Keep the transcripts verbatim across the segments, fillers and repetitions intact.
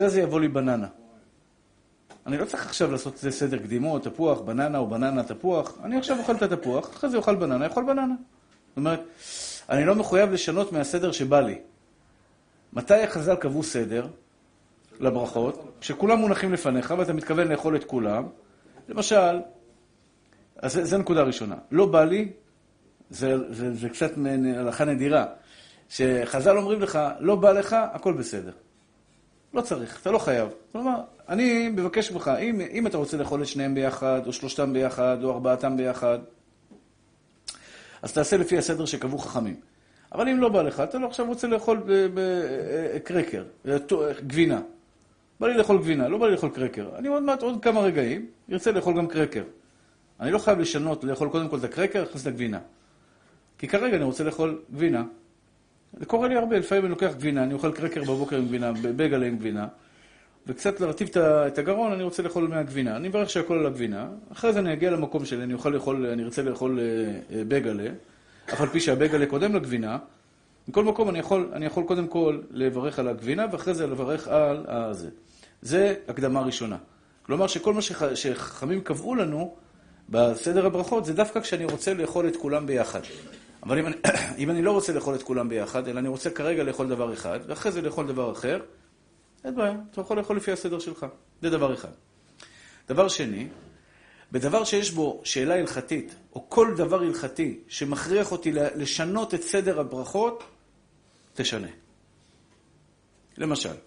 זה יבוא לי בננה. אני לא צריך עכשיו לעשות זה סדר קדימות, תפוח, בננה או בננה, תפוח. אני עכשיו אוכל את התפוח, אחרי זה אוכל בננה, אוכל בננה. זאת אומרת, אני לא מחויב לשנות מהסדר שבא לי. מתי החז"ל קבעו סדר לברכות? כשכולם מונחים לפניך ואתה מתכוון לאכול את כולם. למשל, אז זה, זה נקודה ראשונה. לא בא לי, זה, זה, זה קצת הלכה נדירה. שחז"ל אומרים לך, לא בא לך, הכל בסדר. לא צריך, אתה לא חייב. כלומר, אני מבקש ממך, אם, אם אתה רוצה לאכול את שניהם ביחד, או שלושתם ביחד, או ארבעתם ביחד, אז תעשה לפי הסדר שקבעו חכמים. אבל אם לא בא לך, אתה לא עכשיו רוצה לאכול בקרקר, גבינה. בא לי לאכול גבינה, לא בא לי לאכול קרקר. אני עוד מעט, עוד כמה רגעים, ירצה לאכול גם קרקר. אני לא חייב לשנות, לאכול קודם כל את הקרקר, להכניס את הגבינה. כי כרגע אני רוצה לאכול גבינה. זה קורה לי הרבה, לפעמים אני לוקח גבינה, אני אוכל קרקר בבוקר עם גבינה, בגלה עם גבינה, וקצת לרטיב את הגרון, אני רוצה לאכול מהגבינה. אני מברך שהכל על הגבינה, אחרי זה אני אגיע למקום שלי, אני אוכל לאכול, אני ארצה לאכול בגלה, אף על פי שהבגלה קודם לגבינה. מכל מקום אני יכול, אני יכול קודם כל לברך על הגבינה, ואחרי זה לברך על הזה. זה הקדמה ראשונה. כלומר שכל מה שח, שחכמים קבעו לנו בסדר הברכות, זה דווקא כשאני רוצה לאכול את כולם ביחד. אבל אם אני, אם אני לא רוצה לאכול את כולם ביחד, אלא אני רוצה כרגע לאכול דבר אחד, ואחרי זה לאכול דבר אחר, אין בעיה, אתה יכול לאכול לפי הסדר שלך. זה דבר אחד. דבר שני, בדבר שיש בו שאלה הלכתית, או כל דבר הלכתי שמכריח אותי לשנות את סדר הברכות, תשנה. למשל,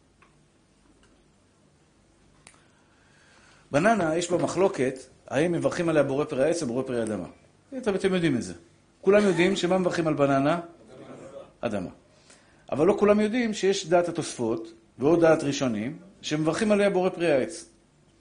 בננה יש בה מחלוקת, האם מברכים עליה בורא פרי העץ או בורא פרי האדמה. אתם יודעים את זה. כולם יודעים שמה מברכים על בננה? אדמה. אבל לא כולם יודעים שיש דעת התוספות, ועוד דעת ראשונים, שמברכים עליה בורא פרי העץ.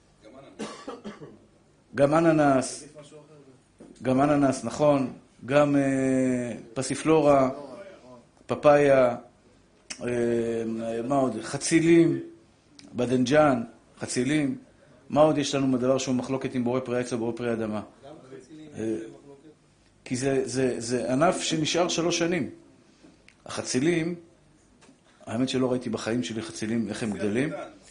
גם אננס. גם אננס, נכון. גם אה, פסיפלורה, פפאיה, אה, מה עוד? חצילים, בדנג'אן, חצילים. מה עוד יש לנו מדבר שהוא מחלוקת עם בורא פרי העץ או בורא פרי האדמה? גם חצילים, אה, כי זה, זה, זה ענף שנשאר שלוש שנים. החצילים, האמת שלא ראיתי בחיים שלי חצילים, איך הם גדלים.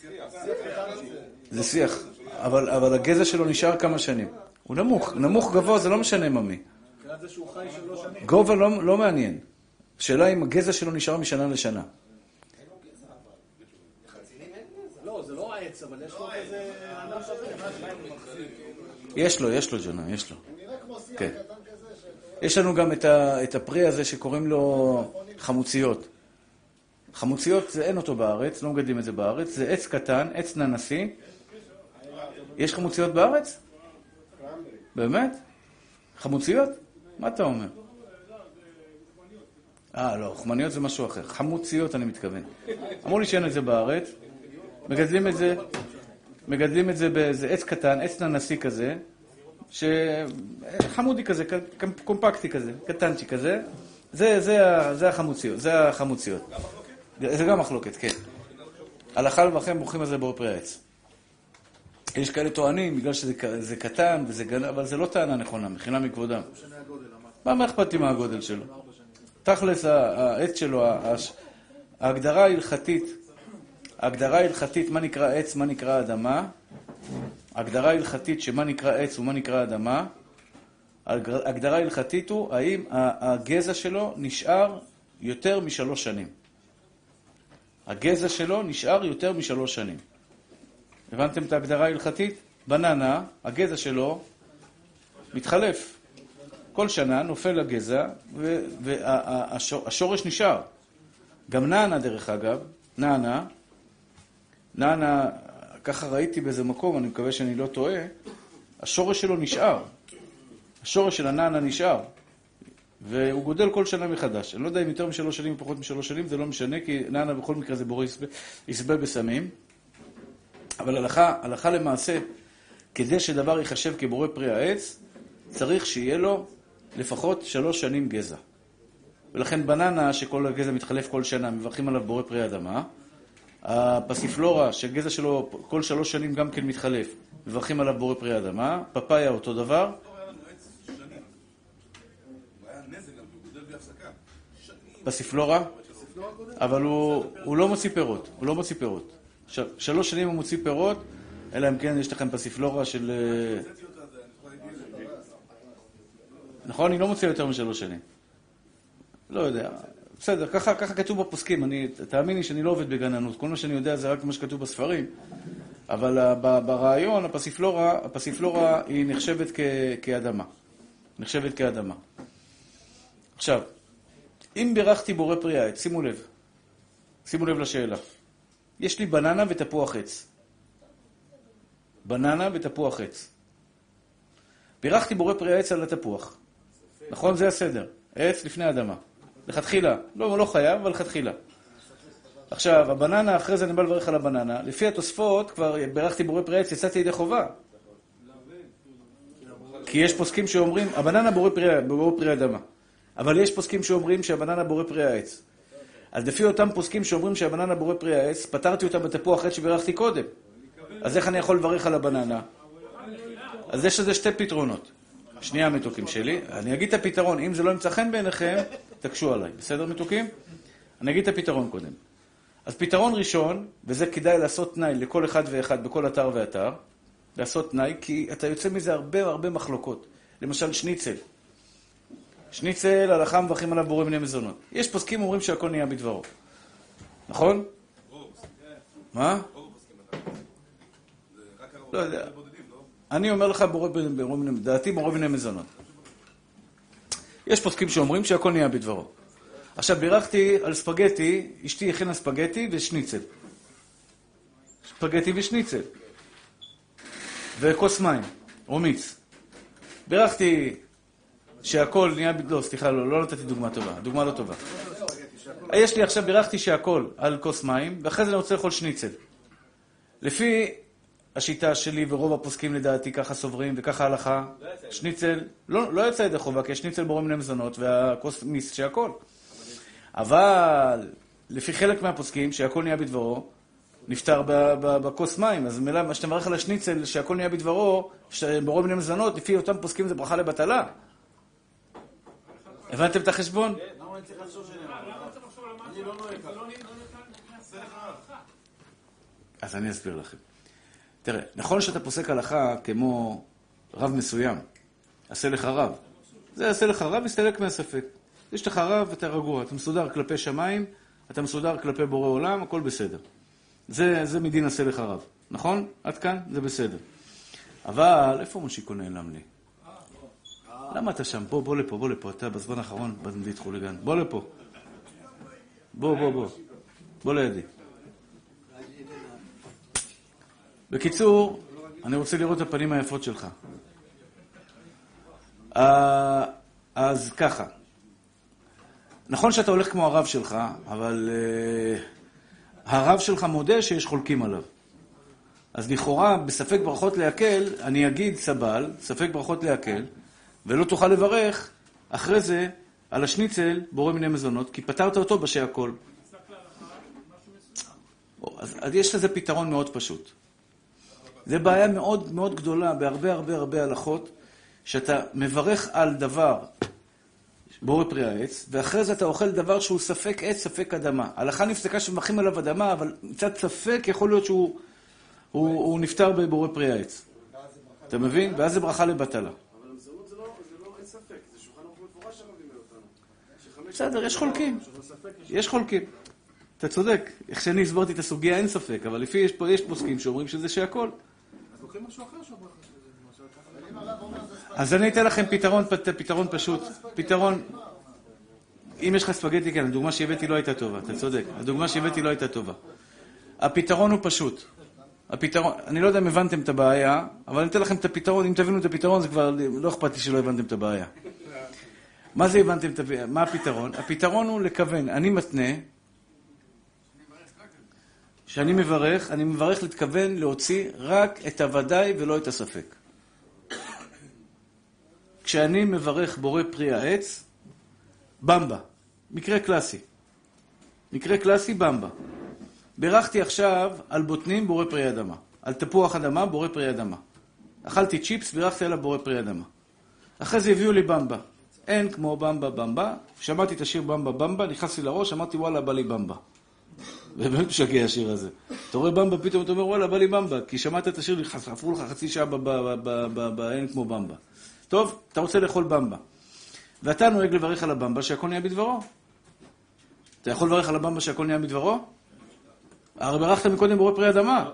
זה שיח. אבל, אבל הגזע שלו נשאר כמה שנים. הוא נמוך, נמוך גבוה, זה לא משנה ממי. זה שהוא חי שלוש שנים. גובה לא, לא מעניין. שאלה אם הגזע שלו נשאר משנה לשנה. לא, זה לא העץ, אבל יש לו איזה ענף הזה. יש לו, יש לו ג'ונה, יש לו. כן. יש לנו גם את, ה, את הפרי הזה שקוראים לו חמוציות. חמוציות זה אין אותו בארץ, לא מגדלים את זה בארץ, זה עץ קטן, עץ ננסי. יש חמוציות בארץ? באמת? חמוציות? מה אתה אומר? אה, לא, חמניות זה משהו אחר. חמוציות אני מתכוון. אמרו לי שאין את זה בארץ. מגדלים את זה, מגדלים את זה באיזה עץ קטן, עץ ננסי כזה, שחמודי כזה, קומפקטי כזה, קטנצ'י כזה. זה, זה, זה החמוציות, זה החמוציות. זה גם מחלוקת, כן. הלכה לבכם ברוכים על זה בורא פרי העץ. יש כאלה טוענים, בגלל שזה קטן וזה גנב, אבל זה לא טענה נכונה, מכינה מכבודם. מה, מה אכפת לי מהגודל שלו? תכלס, העץ שלו, ההגדרה ההלכתית, ההגדרה ההלכתית, מה נקרא עץ, מה נקרא אדמה, ההגדרה ההלכתית שמה נקרא עץ ומה נקרא אדמה, ההגדרה ההלכתית הוא האם הגזע שלו נשאר יותר משלוש שנים. הגזע שלו נשאר יותר משלוש שנים. הבנתם את ההגדרה ההלכתית? בננה, הגזע שלו מתחלף. כל שנה נופל הגזע והשורש נשאר. גם נענה דרך אגב, נענה, נענה, ככה ראיתי באיזה מקום, אני מקווה שאני לא טועה, השורש שלו נשאר. השורש של הנענה נשאר. והוא גודל כל שנה מחדש. אני לא יודע אם יותר משלוש שנים או פחות משלוש שנים, זה לא משנה, כי נענה בכל מקרה זה בורא יסבל בסמים. אבל הלכה, הלכה למעשה, כדי שדבר ייחשב כבורא פרי העץ, צריך שיהיה לו לפחות שלוש שנים גזע. ולכן בננה, שכל הגזע מתחלף כל שנה, מברכים עליו בורא פרי האדמה. הפסיפלורה, שהגזע שלו כל שלוש שנים גם כן מתחלף, מברכים עליו בורא פרי האדמה. פפאיה אותו דבר. פסיפלורה, אבל הוא, הוא לא מוציא פירות, הוא לא מוציא פירות. עכשיו, שלוש שנים הוא מוציא פירות, אלא אם כן יש לכם פסיפלורה של... נכון? היא לא מוציאה יותר משלוש שנים. לא יודע. בסדר, ככה, ככה כתוב בפוסקים. אני, תאמיני שאני לא עובד בגננות. כל מה שאני יודע זה רק מה שכתוב בספרים. אבל ברעיון, הפסיפלורה, הפסיפלורה היא נחשבת כ, כאדמה. נחשבת כאדמה. עכשיו, אם בירכתי בורא פרי העץ, שימו לב. שימו לב לשאלה. יש לי בננה ותפוח עץ. בננה ותפוח עץ. בירכתי בורא פרי העץ על התפוח. נכון? זה הסדר. עץ לפני אדמה. לכתחילה. לא, לא חייב, אבל לכתחילה. עכשיו, הבננה, אחרי זה אני בא לברך על הבננה. לפי התוספות, כבר בירכתי בורא פרי העץ, יצאתי ידי חובה. כי יש פוסקים שאומרים, הבננה בורא פרי, בורא פרי אדמה. אבל יש פוסקים שאומרים שהבננה בורא פרי העץ. אז לפי אותם פוסקים שאומרים שהבננה בורא פרי העץ, פתרתי אותה בתפוח עץ שבירכתי קודם. אז איך אני יכול לברך על הבננה? אז יש לזה שתי פתרונות. שנייה מתוקים שלי. אני אגיד את הפתרון. אם זה לא ימצא חן בעיניכם, תקשו עליי. בסדר מתוקים? אני אגיד את הפתרון קודם. אז פתרון ראשון, וזה כדאי לעשות תנאי לכל אחד ואחד בכל אתר ואתר, לעשות תנאי, כי אתה יוצא מזה הרבה הרבה מחלוקות. למשל שניצל. שניצל, הלכה מברכים עליו בורא מיני מזונות. יש פוסקים אומרים שהכל נהיה בדברו. נכון? מה? לא יודע. אני אומר לך, דעתי בורא מיני מזונות. יש פוסקים שאומרים שהכל נהיה בדברו. עכשיו, בירכתי על ספגטי, אשתי הכינה ספגטי ושניצל. ספגטי ושניצל. וכוס מים, או מיץ. בירכתי שהכל נהיה... לא, סליחה, לא, לא נתתי דוגמה טובה. דוגמה לא טובה. יש לי עכשיו, בירכתי שהכל על כוס מים, ואחרי זה אני רוצה לאכול שניצל. לפי השיטה שלי ורוב הפוסקים לדעתי ככה סוברים וככה הלכה, שניצל, לא, לא יצא ידי חובה, כי השניצל בורא מיני מזונות והכוס מיץ שהכל. אבל לפי חלק מהפוסקים שהכל נהיה בדברו, נפטר בכוס מים. אז מילה, מה שאתה מברך על השניצל שהכל נהיה בדברו, בורא מיני מזונות, לפי אותם פוסקים זה ברכה לבטלה. הבנתם את החשבון? למה אני צריך לחשוב שנאמר? אני לא נוהג ככה. אז אני אסביר לכם. תראה, נכון שאתה פוסק הלכה כמו רב מסוים, עשה לך רב. זה עשה לך רב, יסתלק מהספק. יש לך רב, אתה רגוע, אתה מסודר כלפי שמיים, אתה מסודר כלפי בורא עולם, הכל בסדר. זה, זה מדין עשה לך רב. נכון? עד כאן? זה בסדר. אבל איפה מושיקו נעלם לי? למה אתה שם? בוא, בוא לפה, בוא לפה. אתה בזמן האחרון בנדית חוליגן. בוא לפה. בוא, בוא, בוא. בוא לידי. בקיצור, אני רוצה לראות את הפנים היפות שלך. אז ככה. נכון שאתה הולך כמו הרב שלך, אבל הרב שלך מודה שיש חולקים עליו. אז לכאורה, בספק ברכות להקל, אני אגיד סבל, ספק ברכות להקל, ולא תוכל לברך אחרי זה על השניצל בורא מיני מזונות, כי פתרת אותו בשי הכל. אז, אז יש לזה פתרון מאוד פשוט. זה בעיה מאוד מאוד גדולה בהרבה הרבה הרבה הלכות, שאתה מברך על דבר בורא פרי העץ, ואחרי זה אתה אוכל דבר שהוא ספק עץ, ספק אדמה. הלכה נפסקה שמברכים עליו אדמה, אבל מצד ספק יכול להיות שהוא הוא, הוא נפטר בבורא פרי העץ. אתה מבין? ואז זה ברכה לבטלה. בסדר, יש חולקים. יש חולקים. אתה צודק. איך שאני הסברתי את הסוגיה, אין ספק. אבל לפי יש, יש פוסקים שאומרים שזה שהכל. אז אני אתן לכם פתרון, פתרון פשוט. פתרון... אם יש לך ספגטי, כן, הדוגמה שהבאתי לא הייתה טובה. אתה צודק. הדוגמה שהבאתי לא הייתה טובה. הפתרון הוא פשוט. הפתרון... אני לא יודע אם הבנתם את הבעיה, אבל אני אתן לכם את הפתרון. אם תבינו את הפתרון, זה כבר לא אכפת לי שלא הבנתם את הבעיה. מה זה הבנתם? מה הפתרון? הפתרון הוא לכוון. אני מתנה, שאני מברך, אני מברך להתכוון להוציא רק את הוודאי ולא את הספק. כשאני מברך בורא פרי העץ, במבה. מקרה קלאסי. מקרה קלאסי, במבה. ברכתי עכשיו על בוטנים בורא פרי אדמה. על תפוח אדמה, בורא פרי אדמה. אכלתי צ'יפס, ברכתי עליו בורא פרי אדמה. אחרי זה הביאו לי במבה. אין כמו במבה במבה. שמעתי את השיר במבה במבה, נכנסתי לראש, אמרתי וואלה, בא לי במבה. באמת משגע השיר הזה. אתה רואה במבה, פתאום אתה אומר, וואלה, בא לי במבה, כי שמעת את השיר, חפרו לך חצי שעה באין כמו במבה. טוב, אתה רוצה לאכול במבה. ואתה נוהג לברך על הבמבה שהכל נהיה בדברו. אתה יכול לברך על הבמבה שהכל נהיה בדברו? הרי ברכת מקודם בורא פרי אדמה.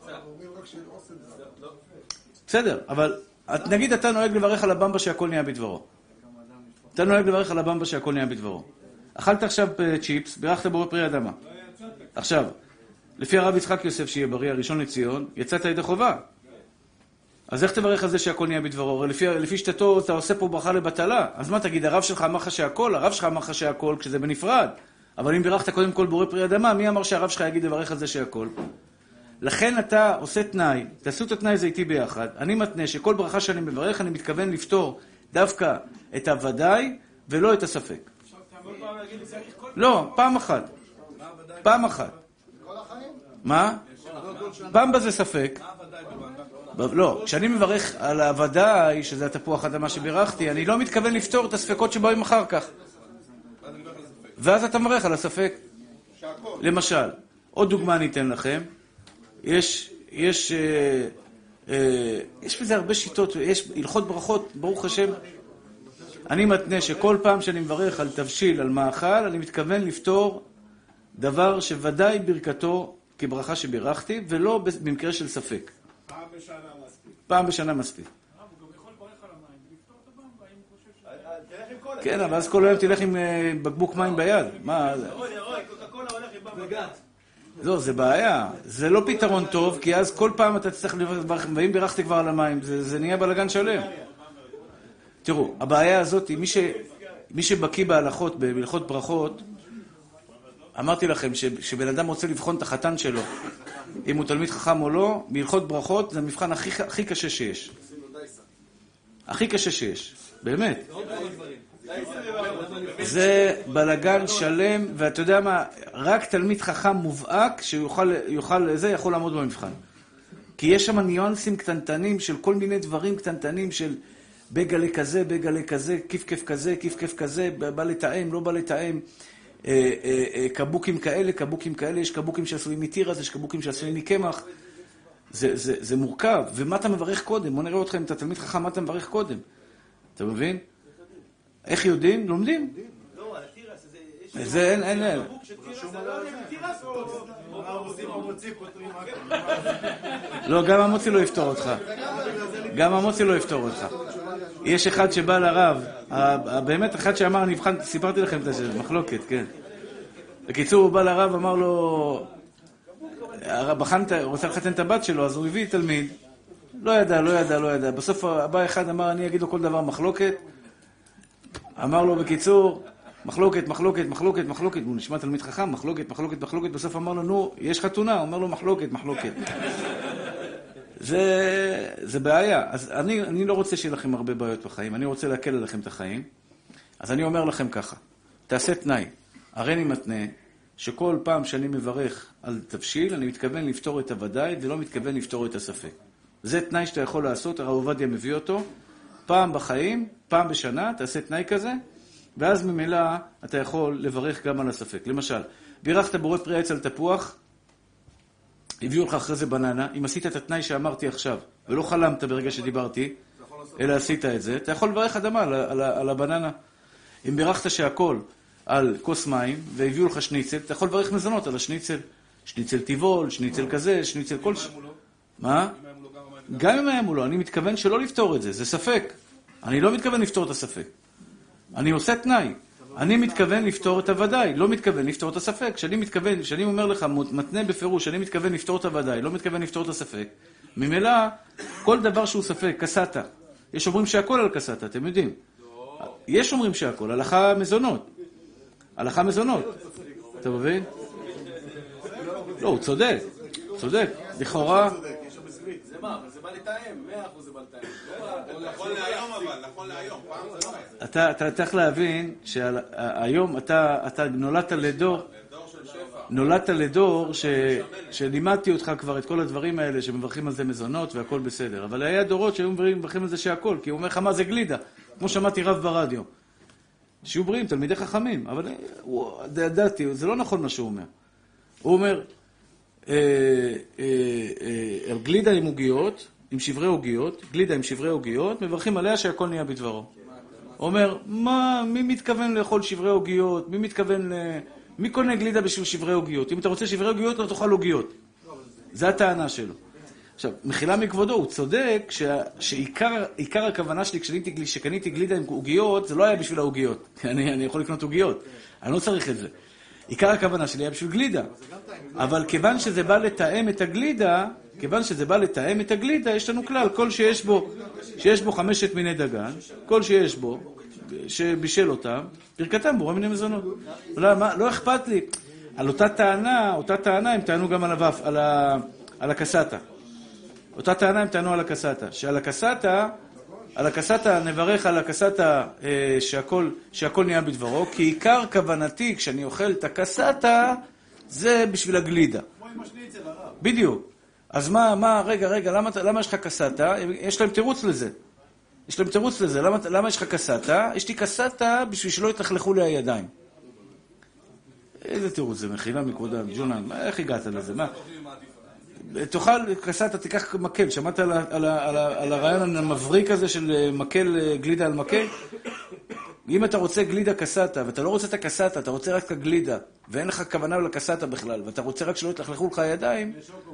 בסדר, אבל נגיד אתה נוהג לברך על הבמבה שהכל נהיה בדברו. אתה נוהג לברך על הבמבה שהכל נהיה בדברו. אכלת עכשיו צ'יפס, ברכת בורא פרי אדמה. עכשיו, לפי הרב יצחק יוסף שיהיה בריא, הראשון לציון, יצאת ידי חובה. אז איך תברך על זה שהכל נהיה בדברו? לפי, לפי שתתו אתה עושה פה ברכה לבטלה. אז מה תגיד, הרב שלך אמר לך שהכל? הרב שלך אמר לך שהכל כשזה בנפרד. אבל אם ברכת קודם כל בורא פרי אדמה, מי אמר שהרב שלך יגיד לברך על זה שהכל? לכן אתה עושה תנאי, תעשו את התנאי הזה איתי ביחד. אני מתנה שכל ברכה שאני מברך, אני מתכוון לפתור דווקא את הוודאי ולא את הספק. לא, פעם אחת. פעם אחת. מה? במבה זה ספק. לא, כשאני מברך על הוודאי, שזה התפוח אדמה שבירכתי, אני לא מתכוון לפתור את הספקות שבאים אחר כך. ואז אתה מברך על הספק. למשל, עוד דוגמה אני אתן לכם. יש, יש, אה, אה, יש בזה הרבה שיטות, יש הלכות ברכות, ברוך השם. אני מתנה שכל פעם שאני מברך על תבשיל, על מאכל, אני מתכוון לפתור דבר שוודאי ברכתו כברכה שבירכתי, ולא במקרה של ספק. פעם בשנה מספיק. פעם בשנה מספיק. הוא גם יכול לברך על המים, ולפתור את הבמבה, אם הוא חושב ש... תלך עם קולה. כן, אבל אז כל היום תלך עם בקבוק מים ביד. מה? אוי, אוי, קוקה-קולה הולך עם במבה. לא, זה בעיה. זה לא פתרון טוב, כי אז כל פעם אתה תצטרך לברך, ואם בירכתי כבר על המים, זה, זה נהיה בלגן שלם. תראו, הבעיה הזאת, מי, ש, מי שבקיא בהלכות, בהלכות ברכות, אמרתי לכם שבן אדם רוצה לבחון את החתן שלו, אם הוא תלמיד חכם או לא, בהלכות ברכות זה המבחן הכי, הכי קשה שיש. הכי קשה שיש, באמת. זה בלגן שלם, ואתה יודע מה, רק תלמיד חכם מובהק שיוכל יוכל, זה יכול לעמוד במבחן. כי יש שם ניואנסים קטנטנים של כל מיני דברים קטנטנים של בגלה כזה, בגלה כזה, כיף כיף כזה, כיף כיף כזה, בא לתאם, לא בא לתאם. קבוקים כאלה, קבוקים כאלה, יש קבוקים שעשויים מתירס, יש קבוקים שעשויים מקמח. זה, זה, זה מורכב. ומה אתה מברך קודם? בוא נראה אתכם, אתה תלמיד חכם, מה אתה מברך קודם? אתה מבין? איך יודעים? לומדים. לא, על התירס, זה אין, אין, אין. לא, גם המוציא לא יפתור אותך. גם המוציא לא יפתור אותך. יש אחד שבא לרב, באמת אחד שאמר, נבחן, סיפרתי לכם את זה, מחלוקת, כן. בקיצור, הוא בא לרב, אמר לו, הרב בחן, רוצה לחתן את הבת שלו, אז הוא הביא תלמיד, לא ידע, לא ידע, לא ידע. בסוף הבא אחד אמר, אני אגיד לו כל דבר מחלוקת. אמר לו, בקיצור, מחלוקת, מחלוקת, מחלוקת, מחלוקת. הוא נשמע תלמיד חכם, מחלוקת, מחלוקת, מחלוקת. בסוף אמר לו, נו, יש חתונה. הוא אומר לו, מחלוקת, מחלוקת. זה, זה בעיה. אז אני, אני לא רוצה שיהיה לכם הרבה בעיות בחיים. אני רוצה להקל עליכם את החיים. אז אני אומר לכם ככה, תעשה תנאי. הרי אני מתנה שכל פעם שאני מברך על תבשיל, אני מתכוון לפתור את הוודאי, ולא מתכוון לפתור את הספק. זה תנאי שאתה יכול לעשות, הרב עובדיה מביא אותו. פעם בחיים, פעם בשנה, תעשה תנאי כזה, ואז ממילא אתה יכול לברך גם על הספק. למשל, בירכת בורא פרי עץ על תפוח, הביאו לך אחרי זה בננה, אם עשית את התנאי שאמרתי עכשיו, ולא חלמת ברגע שדיברתי, אלא עשית את זה, אתה יכול לברך אדמה על, על, על הבננה. אם בירכת שהכל על כוס מים, והביאו לך שניצל, אתה יכול לברך מזונות על השניצל. שניצל טיבול, שניצל כזה, שניצל כל... ש... מה? גם אם היה מולו, אני מתכוון שלא לפתור את זה, זה ספק. אני לא מתכוון לפתור את הספק. אני עושה תנאי. אני מתכוון לפתור את הוודאי, לא מתכוון לפתור את הספק. כשאני מתכוון, כשאני אומר לך, מתנה בפירוש, אני מתכוון לפתור את הוודאי, לא מתכוון לפתור את הספק. ממילא, כל דבר שהוא ספק, קסטה. יש אומרים שהכל על קסטה, אתם יודעים. יש אומרים שהכל, הלכה מזונות. הלכה מזונות. אתה מבין? לא, הוא צודק. צודק. לכאורה... זה מה? אבל זה בא לתאם, מאה אחוז זה בא לתאם. נכון להיום אבל, נכון להיום, פעם זה לא אתה היה. אתה צריך להבין שהיום אתה נולדת לדור, נולדת לדור שלימדתי אותך כבר את כל הדברים האלה שמברכים על זה מזונות והכל בסדר. אבל היה דורות שהיו מברכים על זה שהכל, כי הוא אומר לך מה זה גלידה, כמו שמעתי רב ברדיו. שיהיו בריאים, תלמידי חכמים, אבל ידעתי, זה לא נכון מה שהוא אומר. הוא אומר, אה, אה, אה, גלידה עם עוגיות, עם שברי עוגיות, גלידה עם שברי עוגיות, מברכים עליה שהכל נהיה בדברו. הוא אומר, מה, מי מתכוון לאכול שברי עוגיות? מי מתכוון ל... מי קונה גלידה בשביל שברי עוגיות? אם אתה רוצה שברי עוגיות, לא תאכל עוגיות. זה הטענה שלו. עכשיו, מחילה מכבודו, הוא צודק שה, שעיקר עיקר הכוונה שלי כשקניתי, שקניתי גלידה עם עוגיות, זה לא היה בשביל העוגיות. אני, אני יכול לקנות עוגיות. אני לא צריך את זה. עיקר הכוונה שלי היה בשביל גלידה. אבל כיוון שזה בא לתאם את הגלידה, כיוון שזה בא לתאם את הגלידה, יש לנו כלל, כל שיש בו, שיש בו חמשת מיני דגן, כל שיש בו, שבישל אותם, ברכתם בורא מיני מזונות. לא, מה, לא אכפת לי. על אותה טענה, אותה טענה הם טענו גם על הוואף, על ה, על הקסטה. אותה טענה הם טענו על הקסטה, שעל הקסטה, על הקסטה נברך על הקסטה אה, שהכל, שהכל נהיה בדברו, כי עיקר כוונתי כשאני אוכל את הקסטה, זה בשביל הגלידה. כמו עם השניצל, הרב. בדיוק. אז מה, מה, רגע, רגע, למה, למה יש לך קסטה? יש להם תירוץ לזה. יש להם תירוץ לזה. למה, למה יש לך קסטה? יש לי קסטה בשביל שלא יתחלכו לי הידיים. איזה תירוץ זה? מחילה מכבודה, ג'ונן, איך הגעת לזה? מה? תאכל קסטה, תיקח מקל. שמעת על, על, על, על הרעיון המבריק הזה של מקל, גלידה על מקל? אם אתה רוצה גלידה קסטה, ואתה לא רוצה את הקסטה, אתה רוצה רק את הגלידה, ואין לך כוונה לקסטה בכלל, ואתה רוצה רק שלא יתלכלכו לך הידיים,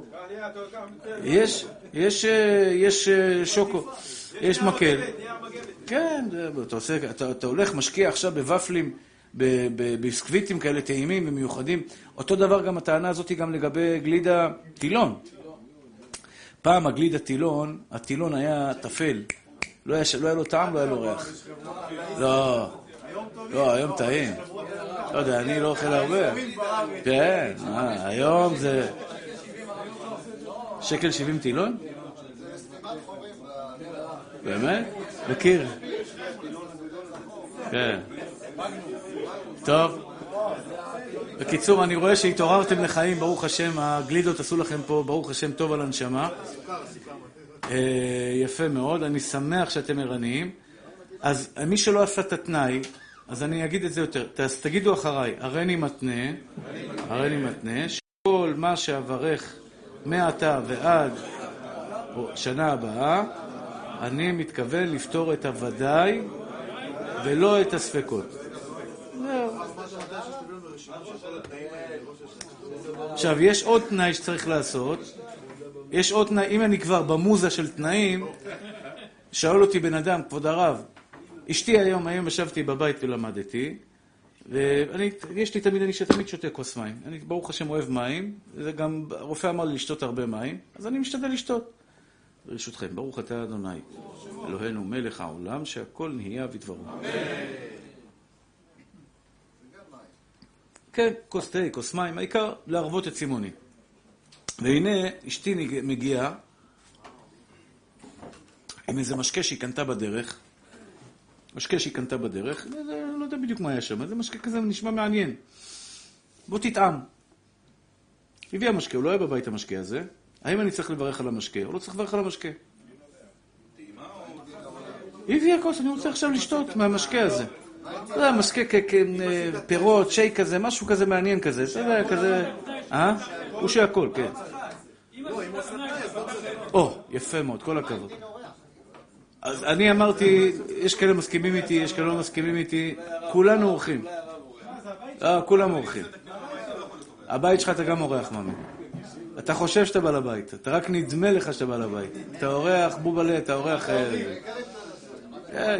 יש, יש, יש שוקו, יש מקל. כן, אתה עושה, אתה, אתה הולך, משקיע עכשיו בוואפלים, בביסקוויטים כאלה טעימים ומיוחדים. אותו דבר גם הטענה הזאת היא גם לגבי גלידה טילון. פעם הגלידה טילון, הטילון היה תפל. לא היה, לא היה לו טעם, לא היה לו ריח. לא, לא, היום טעים. לא יודע, אני לא אוכל הרבה. כן, היום זה... שקל שבעים טילון? באמת? מכיר. כן. טוב. בקיצור, אני רואה שהתעוררתם לחיים, ברוך השם, הגלידות עשו לכם פה, ברוך השם, טוב על הנשמה. יפה מאוד, אני שמח שאתם ערניים. אז מי שלא עשה את התנאי, אז אני אגיד את זה יותר. אז תגידו אחריי, הריני מתנה, הריני מתנה, שכל מה שאברך מעתה ועד שנה הבאה, אני מתכוון לפתור את הוודאי ולא את הספקות. עכשיו, יש עוד תנאי שצריך לעשות. יש עוד תנאי, אם אני כבר במוזה של תנאים, שאול אותי בן אדם, כבוד הרב, אשתי היום, היום ישבתי בבית ולמדתי, ואני, יש לי תמיד, אני שתמיד שותה כוס מים. אני ברוך השם אוהב מים, זה גם, הרופא אמר לי לשתות הרבה מים, אז אני משתדל לשתות. ברשותכם, ברוך אתה אדוני, אלוהינו מלך העולם, שהכל נהיה בדברו. כן, כוס תה, כוס מים, העיקר להרבות את סימוני. והנה, אשתי מגיעה עם איזה משקה שהיא קנתה בדרך, משקה שהיא קנתה בדרך, לא יודע בדיוק מה היה שם, זה משקה כזה נשמע מעניין. בוא תטעם. הביאה משקה, הוא לא היה בבית המשקה הזה. האם אני צריך לברך על המשקה? או לא צריך לברך על המשקה? היא הביאה כוס, אני רוצה עכשיו לשתות מהמשקה הזה. זה משקה כפירות, שייק כזה, משהו כזה מעניין כזה. זה כזה... אה? הוא שהכל, כן. או, יפה מאוד, כל הכבוד. אז אני אמרתי, יש כאלה מסכימים איתי, יש כאלה לא מסכימים איתי, כולנו אורחים. אה, כולם אורחים. הבית שלך אתה גם אורח, מאמי. אתה חושב שאתה בא לבית, אתה רק נדמה לך שאתה בא לבית. אתה אורח בובלה, אתה אורח... כן.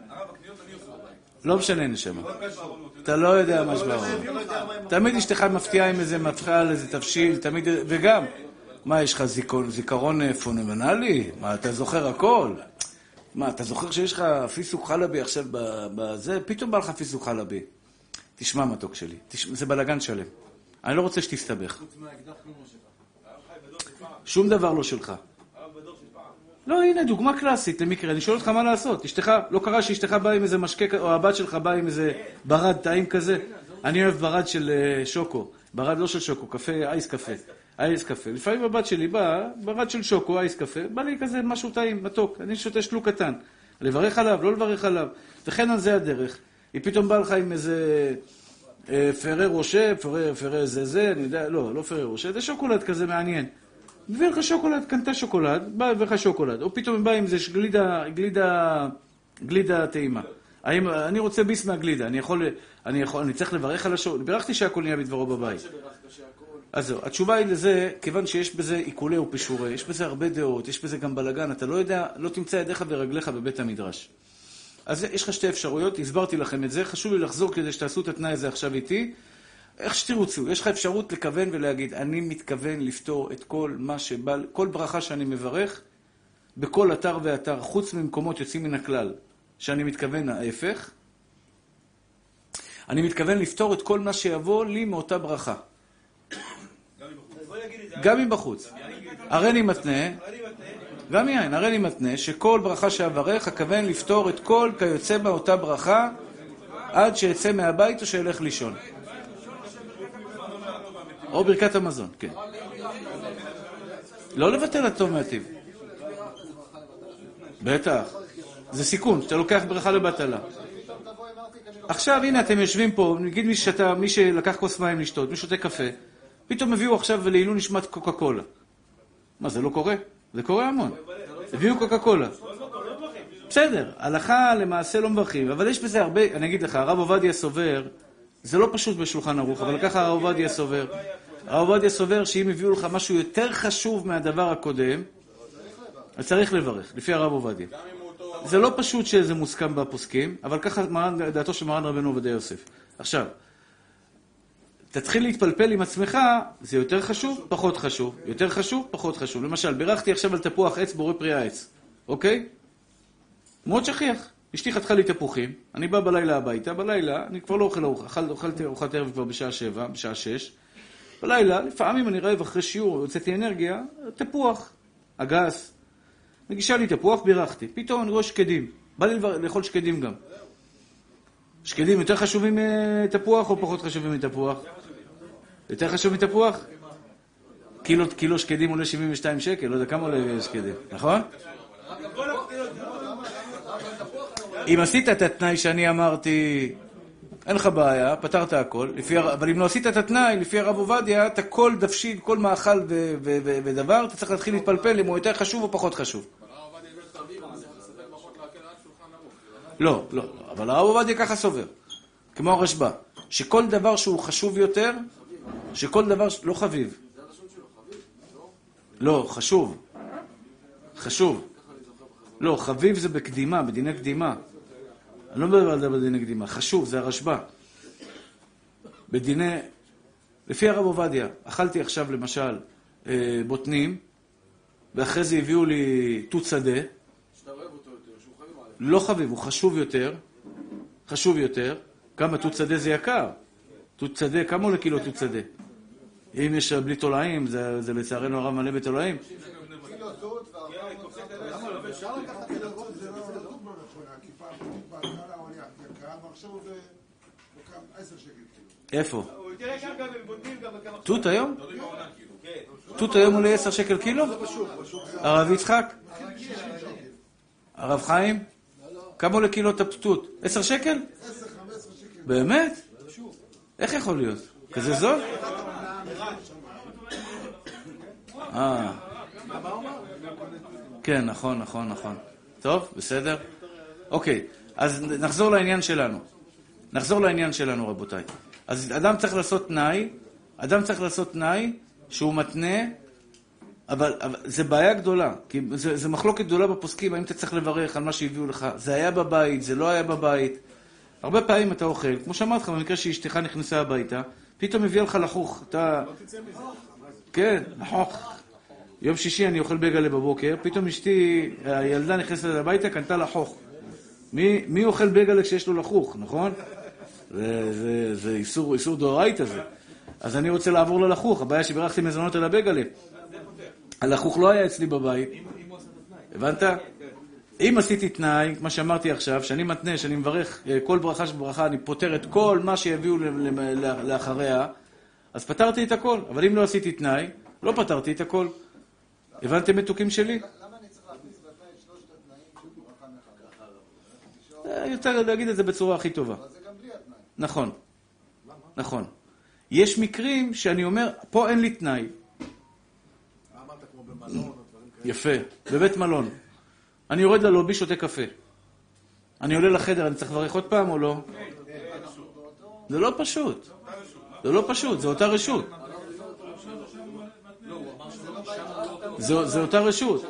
לא משנה נשמה. אתה לא יודע מה שבאור. תמיד אשתך מפתיעה עם איזה מפתיעה על איזה תבשיל, תמיד... וגם, מה, יש לך זיכרון פונומנלי? מה, אתה זוכר הכל? מה, אתה זוכר שיש לך פיסוק חלבי עכשיו בזה? פתאום בא לך פיסוק חלבי. תשמע מתוק שלי, זה בלגן שלם. אני לא רוצה שתסתבך. שום דבר לא שלך. לא, הנה, דוגמה קלאסית למקרה. אני שואל אותך מה לעשות. אשתך, לא קרה שאשתך באה עם איזה משקה, או הבת שלך באה עם איזה ברד טעים כזה. אני אוהב ברד של שוקו. ברד לא של שוקו, קפה, אייס קפה. אייס קפה. לפעמים הבת שלי באה, ברד של שוקו, אייס קפה. בא לי כזה משהו טעים, מתוק. אני שותה שלוק קטן. לברך עליו, לא לברך עליו. וכן על זה הדרך. היא פתאום באה לך עם איזה... פרה רושה, פרה, פרה זה זה, אני יודע, לא, לא פרה רושה, זה שוקולד כזה מעניין. מביא לך שוקולד, קנתה שוקולד, בא לך שוקולד, או פתאום בא עם זה גלידה, גלידה, גלידה טעימה. האם, אני רוצה ביס מהגלידה, אני יכול, אני יכול, אני צריך לברך על השוקולד, בירכתי שהכל נהיה בדברו בבית. אז זהו, התשובה היא לזה, כיוון שיש בזה עיקולי ופישורי, יש בזה הרבה דעות, יש בזה גם בלגן, אתה לא יודע, לא תמצא ידיך ורגליך בבית המדרש. אז יש לך שתי אפשרויות, הסברתי לכם את זה, חשוב לי לחזור כדי שתעשו את התנאי הזה עכשיו איתי. איך שתרוצו, יש לך אפשרות לכוון ולהגיד, אני מתכוון לפתור את כל מה שבא, כל ברכה שאני מברך, בכל אתר ואתר, חוץ ממקומות יוצאים מן הכלל, שאני מתכוון ההפך. אני מתכוון לפתור את כל מה שיבוא לי מאותה ברכה. גם אם בחוץ. הרי אני מתנה, גם יין, הרי אני מתנה שכל ברכה שאברך, הכוון לפתור את כל כיוצא באותה ברכה, עד שיצא מהבית או שילך לישון. או ברכת המזון, כן. לא לבטל הטוב מהטיב. בטח. זה סיכון, שאתה לוקח ברכה לבטלה. עכשיו, הנה, אתם יושבים פה, נגיד מי שתה, מי שלקח כוס מים לשתות, מי שותה קפה, פתאום הביאו עכשיו ולעילו נשמת קוקה קולה. מה, זה לא קורה? זה קורה המון. הביאו קוקה קולה. בסדר, הלכה למעשה לא מברכים, אבל יש בזה הרבה, אני אגיד לך, הרב עובדיה סובר, זה לא פשוט בשולחן ערוך, אבל ככה הרב עובדיה סובר. הרב עובדיה סובר שאם הביאו לך משהו יותר חשוב מהדבר הקודם, אז צריך לברך, לפי הרב עובדיה. זה לא פשוט שזה מוסכם בפוסקים, אבל ככה דעתו של מרן רבנו עובדיה יוסף. עכשיו, תתחיל להתפלפל עם עצמך, זה יותר חשוב, פחות חשוב. יותר חשוב, פחות חשוב. למשל, בירכתי עכשיו על תפוח עץ בורא פרי העץ. אוקיי? מאוד שכיח. אשתי חתכה לי תפוחים, אני בא בלילה הביתה, בלילה אני כבר לא אוכל ארוחה, אכל, אוכלתי ארוחת ערב כבר בשעה שבע, בשעה שש. בלילה, לפעמים אני רעב אחרי שיעור, יוצאתי אנרגיה, תפוח, אגס. מגישה לי תפוח, בירכתי. פתאום אני רואה שקדים. בא לי לאכול שקדים גם. שקדים יותר חשובים מתפוח או פחות חשובים מתפוח? יותר חשוב מתפוח? קילו, קילו שקדים עולה שבעים ושתיים שקל, לא יודע כמה עולה שקדים, נכון? אם עשית את התנאי שאני אמרתי, אין לך בעיה, פתרת הכל, לפי, אבל אם לא עשית את התנאי, לפי הרב עובדיה, אתה כל דפשיד, כל מאכל ו- ו- ו- ודבר, אתה צריך להתחיל להתפלפל אם הוא יותר חשוב או פחות חשוב. לא, לא, אבל הרב עובדיה ככה סובר, כמו הרשב"א, שכל דבר שהוא חשוב יותר, שכל דבר, לא חביב. לא, חשוב. חשוב. לא, חביב זה בקדימה, בדיני קדימה. אני לא מדבר על זה בדיני קדימה. חשוב, זה הרשב"א. בדיני, לפי הרב עובדיה, אכלתי עכשיו למשל בוטנים, ואחרי זה הביאו לי תות שדה. שאתה אוהב אותו יותר, שהוא חביב עליך. לא חביב, הוא חשוב יותר. חשוב יותר. כמה תות שדה זה יקר? תות שדה, כמה עולה קילו תות שדה? אם יש בלי תולעים, זה, זה לצערנו הרב מלא בתולעים. קילו תות והרבה... אפשר לקחת את הרוב, זה לא דוגמה נכונה, כי פעם בהתחלה הוא היה יקר, ועכשיו הוא עשר שקל קילו. איפה? הוא תראה כאן גם הם בודדים גם בכמה... תות היום? תות היום עולה עשר שקל קילו? הרב יצחק? הרב חיים? כמה עולה קילו תות? עשר שקל? עשר, חמש עשרה שקל. באמת? איך יכול להיות? כזה זול? אה. כן, נכון, נכון, נכון. טוב, בסדר? אוקיי, אז נחזור לעניין שלנו. נחזור לעניין שלנו, רבותיי. אז אדם צריך לעשות תנאי, אדם צריך לעשות תנאי שהוא מתנה, אבל, אבל זה בעיה גדולה, כי זה, זה מחלוקת גדולה בפוסקים, האם אתה צריך לברך על מה שהביאו לך. זה היה בבית, זה לא היה בבית. הרבה פעמים אתה אוכל, כמו שאמרת לך, במקרה שאשתך נכנסה הביתה, פתאום הביא לך לחוך. אתה... כן, לחוך. יום שישי אני אוכל בגלה בבוקר, פתאום אשתי, הילדה נכנסת הביתה, קנתה לחוך. מי, מי אוכל בגלה כשיש לו לחוך, נכון? זה, זה, זה איסור, איסור דאורייתא זה. אז אני רוצה לעבור ללחוך, הבעיה שבירכתי מזונות על הבגלה. הלחוך לא היה אצלי בבית. הבנת? אם עשיתי תנאי, מה שאמרתי עכשיו, שאני מתנה, שאני מברך כל ברכה שברכה, אני פותר את כל מה שיביאו לאחריה, אז פתרתי את הכל. אבל אם לא עשיתי תנאי, לא פתרתי את הכל. הבנתם מתוקים שלי? למה אני צריך להכניס בתנאי את שלושת התנאים של ברכה מחדש? יותר להגיד את זה בצורה הכי טובה. אבל זה גם בלי התנאי. נכון. נכון. יש מקרים שאני אומר, פה אין לי תנאי. אמרת כמו במלון או דברים כאלה. יפה, בבית מלון. אני יורד ללובי, שותה קפה. אני עולה לחדר, אני צריך לברך עוד פעם או לא? זה לא פשוט. זה לא פשוט, זה אותה רשות. זה, זה אותה רשות.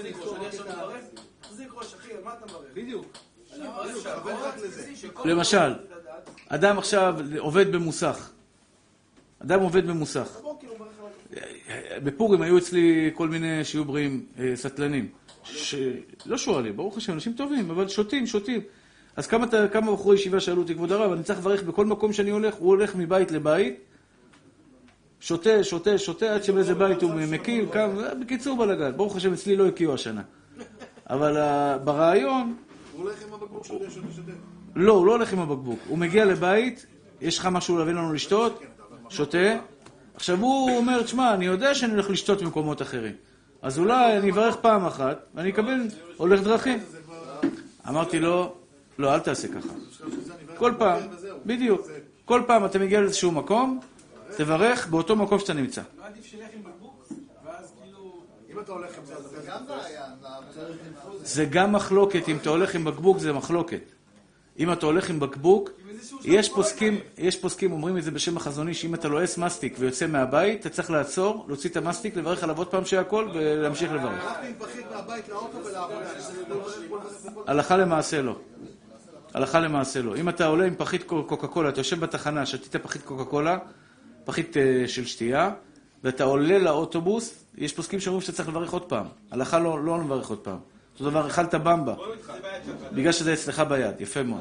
למשל, אדם עכשיו עובד במוסך. אדם עובד במוסך. בפורים היו אצלי כל מיני שיהיו בריאים סטלנים. שלא שואלים, ברוך השם, אנשים טובים, אבל שותים, שותים. אז כמה, כמה בחורי ישיבה שאלו אותי, כבוד הרב, אני צריך לברך בכל מקום שאני הולך, הוא הולך מבית לבית, שותה, שותה, שותה, עד שבאיזה בית הוא מקיל, קם, בקיצור בלגן. ברוך השם, אצלי לא הקיעו השנה. אבל ברעיון... הוא הולך עם הבקבוק שותה, שותה, שותה. לא, הוא לא הולך עם הבקבוק. הוא מגיע לבית, יש לך משהו להביא לנו לשתות, שותה. עכשיו הוא אומר, תשמע, אני יודע שאני הולך לשתות במקומות אחרים. אז אולי אני אברך פעם אחת, ואני אקבל הולך דרכים. אמרתי לו, לא, אל תעשה ככה. כל פעם, בדיוק. כל פעם אתה מגיע לאיזשהו מקום, תברך באותו מקום שאתה נמצא. לא עדיף שלך עם בקבוק, ואז כאילו... אם אתה הולך עם זה, זה גם בעיה. זה גם מחלוקת, אם אתה הולך עם בקבוק זה מחלוקת. אם אתה הולך עם בקבוק, יש פוסקים, יש פוסקים, אומרים את זה בשם החזוני, שאם אתה לועס מסטיק ויוצא מהבית, אתה צריך לעצור, להוציא את המסטיק, לברך עליו עוד פעם שהכל, ולהמשיך לברך. הלכתי עם פחית מהבית לאוטו ולעבודה. הלכה למעשה לא. הלכה למעשה לא. אם אתה עולה עם פחית קוקה קולה, אתה יושב בתחנה, שתית פחית קוקה קולה, פחית של שתייה, ואתה עולה לאוטובוס, יש פוסקים שאומרים שאתה צריך לברך עוד פעם. הלכה לא, לא לברך עוד פעם. אותו דבר, אכלת במבה. בגלל שזה אצלך ביד. יפה מאוד.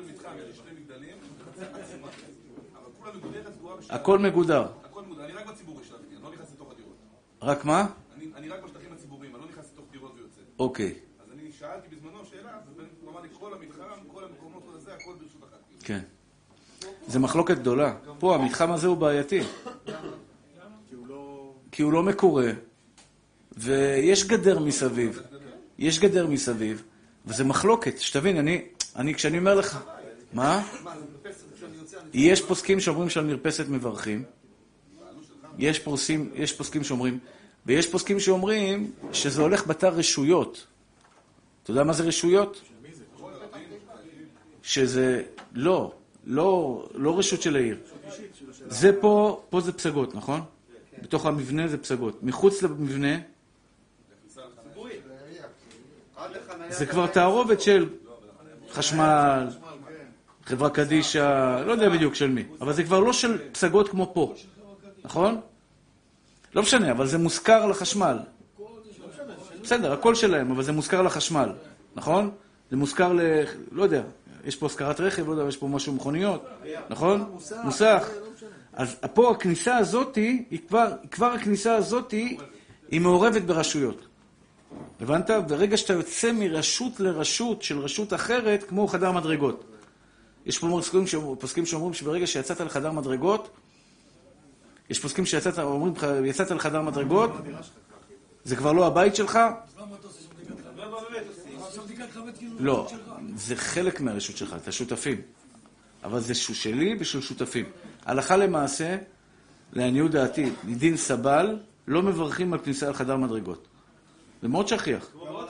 הכל מגודר. הכל מגודר. אני רק בציבורי של הבניין, לא נכנס לתוך הדירות. רק מה? אני רק בשטחים הציבוריים, אני לא נכנס לתוך דירות ויוצא. אוקיי. אז אני שאלתי בזמנו שאלה, הוא אמר לי, כל המתחם, כל המקומות, כל הזה, הכל ברשות אחת. כן. זה מחלוקת גדולה. פה, המתחם הזה הוא בעייתי. כי הוא לא מקורה, ויש גדר מסביב. יש גדר מסביב, וזה מחלוקת. שתבין, אני, אני, כשאני אומר לך, מה? יש פוסקים שאומרים שעל מרפסת מברכים. יש פוסקים, יש פוסקים שאומרים, ויש פוסקים שאומרים שזה הולך בתא רשויות. אתה יודע מה זה רשויות? שזה, לא, לא, לא רשות של העיר. זה פה, פה זה פסגות, נכון? בתוך המבנה זה פסגות. מחוץ למבנה, זה כבר תערובת של חשמל, חברה קדישה, לא יודע בדיוק של מי. אבל זה כבר לא של פסגות כמו פה. נכון? לא משנה, אבל זה מוזכר לחשמל. בסדר, הכל שלהם, אבל זה מוזכר לחשמל. נכון? זה מוזכר ל... לא יודע, יש פה הזכרת רכב, לא יודע, יש פה משהו מכוניות. נכון? מוסך. אז פה הכניסה הזאת, היא כבר, כבר הכניסה הזאת היא מעורבת ברשויות. הבנת? ברגע שאתה יוצא מרשות לרשות של רשות אחרת, כמו חדר מדרגות. יש פה פוסקים שאומרים שברגע שיצאת לחדר מדרגות, יש פוסקים שיצאת, אומרים לך, יצאת לחדר מדרגות, זה כבר לא הבית שלך? לא, זה חלק מהרשות שלך, אתה שותפים. אבל זה שלי ושל שותפים. הלכה למעשה, לעניות דעתי, דין סבל, לא מברכים על כניסה לחדר מדרגות. זה מאוד שכיח.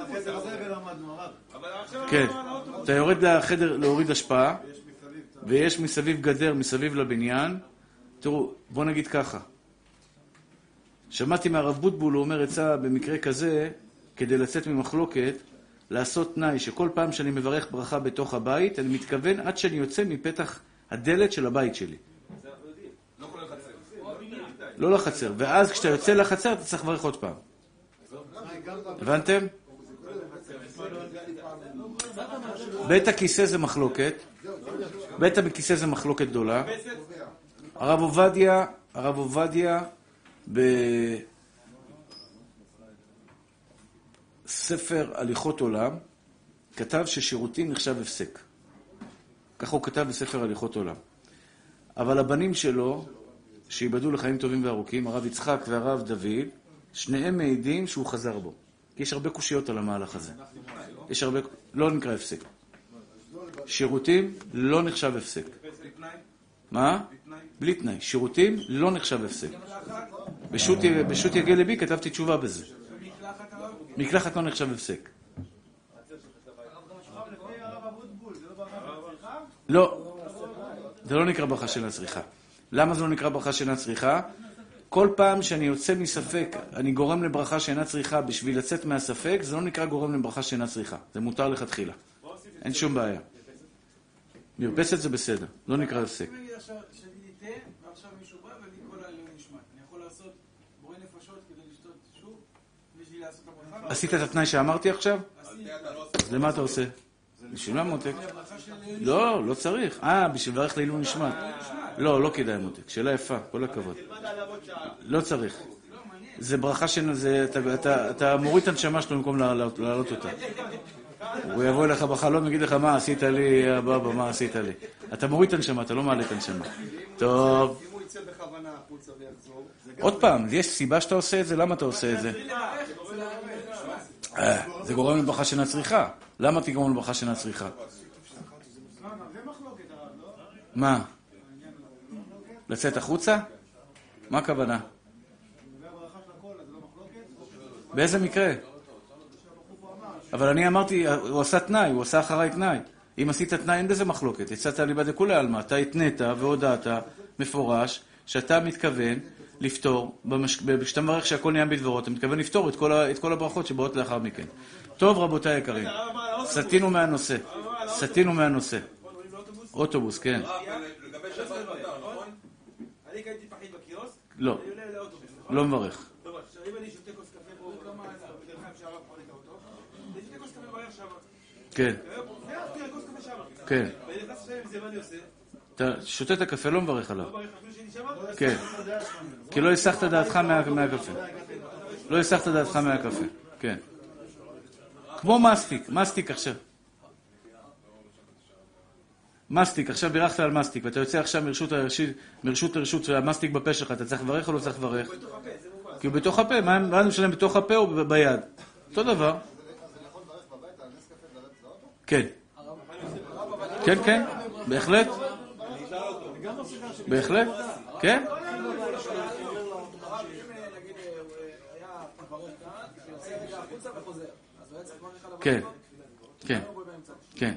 כן, אתה יורד לחדר להוריד השפעה, ויש מסביב גדר, מסביב לבניין. תראו, בוא נגיד ככה. שמעתי מהרב בוטבול, הוא אומר עצה במקרה כזה, כדי לצאת ממחלוקת, לעשות תנאי שכל פעם שאני מברך ברכה בתוך הבית, אני מתכוון עד שאני יוצא מפתח הדלת של הבית שלי. לא לחצר. ואז כשאתה יוצא לחצר, אתה צריך לברך עוד פעם. הבנתם? בית הכיסא זה מחלוקת. בית הכיסא זה מחלוקת גדולה. הרב עובדיה, הרב עובדיה, בספר הליכות עולם, כתב ששירותים נחשב הפסק. ככה הוא כתב בספר הליכות עולם. אבל הבנים שלו, שיבדו לחיים טובים וארוכים, הרב יצחק והרב דוד, שניהם מעידים שהוא חזר בו. כי יש הרבה קושיות על המהלך הזה. יש הרבה... לא נקרא הפסק. שירותים לא נחשב הפסק. מה? בלי תנאי. שירותים לא נחשב הפסק. בשו"ת יגיע לבי כתבתי תשובה בזה. מקלחת לא נחשב הפסק. לא, זה לא נקרא ברכה שאינה צריכה. למה זה לא נקרא ברכה שאינה צריכה? כל פעם שאני יוצא מספק, אני גורם לברכה שאינה צריכה בשביל לצאת מהספק, זה לא נקרא גורם לברכה שאינה צריכה. זה מותר לכתחילה. אין שום בעיה. מרפסת זה בסדר, לא נקרא הפסק. אם נגיד עכשיו שאני ניתה, ועכשיו מישהו בא ואני כל העליון נשמע. אני יכול לעשות בורא נפשות כדי לשתות שוב, בשביל לעשות הברכה? עשית את התנאי שאמרתי עכשיו? אז למה אתה עושה? בשביל מה מותק? לא, לא צריך. אה, בשביל לברך לעילוי נשמת. לא, לא כדאי מותק. שאלה יפה, כל הכבוד. לא צריך. זה ברכה של... אתה מוריד את הנשמה שלו במקום להעלות אותה. הוא יבוא אליך בחלום, יגיד לך, מה עשית לי, אבא, מה עשית לי? אתה מוריד את הנשמה, אתה לא מעלה את הנשמה. טוב. אם הוא יצא בכוונה החוצה ויחזור... עוד פעם, יש סיבה שאתה עושה את זה? למה אתה עושה את זה? זה גורם לברכה שאינה צריכה. למה תגרום לברכה שאינה צריכה? מה? לצאת החוצה? מה הכוונה? באיזה מקרה? אבל אני אמרתי, הוא עשה תנאי, הוא עשה אחריי תנאי. אם עשית תנאי, אין בזה מחלוקת. יצאת ליבא דכולי עלמא, אתה התנית והודעת מפורש שאתה מתכוון לפתור, כשאתה מברך שהכל נהיה בדברו, אתה מתכוון לפתור את כל, את כל הברכות שבאות לאחר מכן. טוב, רבותיי יקרים, סתינו מהנושא. סתינו מהנושא. אוטובוס, כן. לגבי שבת מותר, נכון? אני קניתי פחית בקיוסק, לא, אני עולה לאוטובוס. לא מברך. טוב, עכשיו אם אני שותה כוס קפה פה, כמה בדרך כלל שהרב חולק האוטו, אני שותה כוס קפה בערך שמה. כן, זה כוס קפה שמה. כן. ואני נכנס עכשיו עם זה, מה אני עושה? אתה שותה את הקפה, לא מברך עליו. לא ברך אפילו שאני שמה? כן. כי לא הסחת דעתך מה- מהקפה. לא הסחת דעתך מהקפה. כן. כמו מסטיק, מסטיק עכשיו. מסטיק, עכשיו בירכת על מסטיק, ואתה יוצא עכשיו מרשות הרשות, מרשות הרשות, והמסטיק בפה שלך, אתה צריך לברך או לא צריך לברך? כי הוא בתוך הפה, מה מה אני משלם בתוך הפה או ב- ביד? אותו דבר. כן. כן, כן, בהחלט. בהחלט, כן. כן, כן, כן.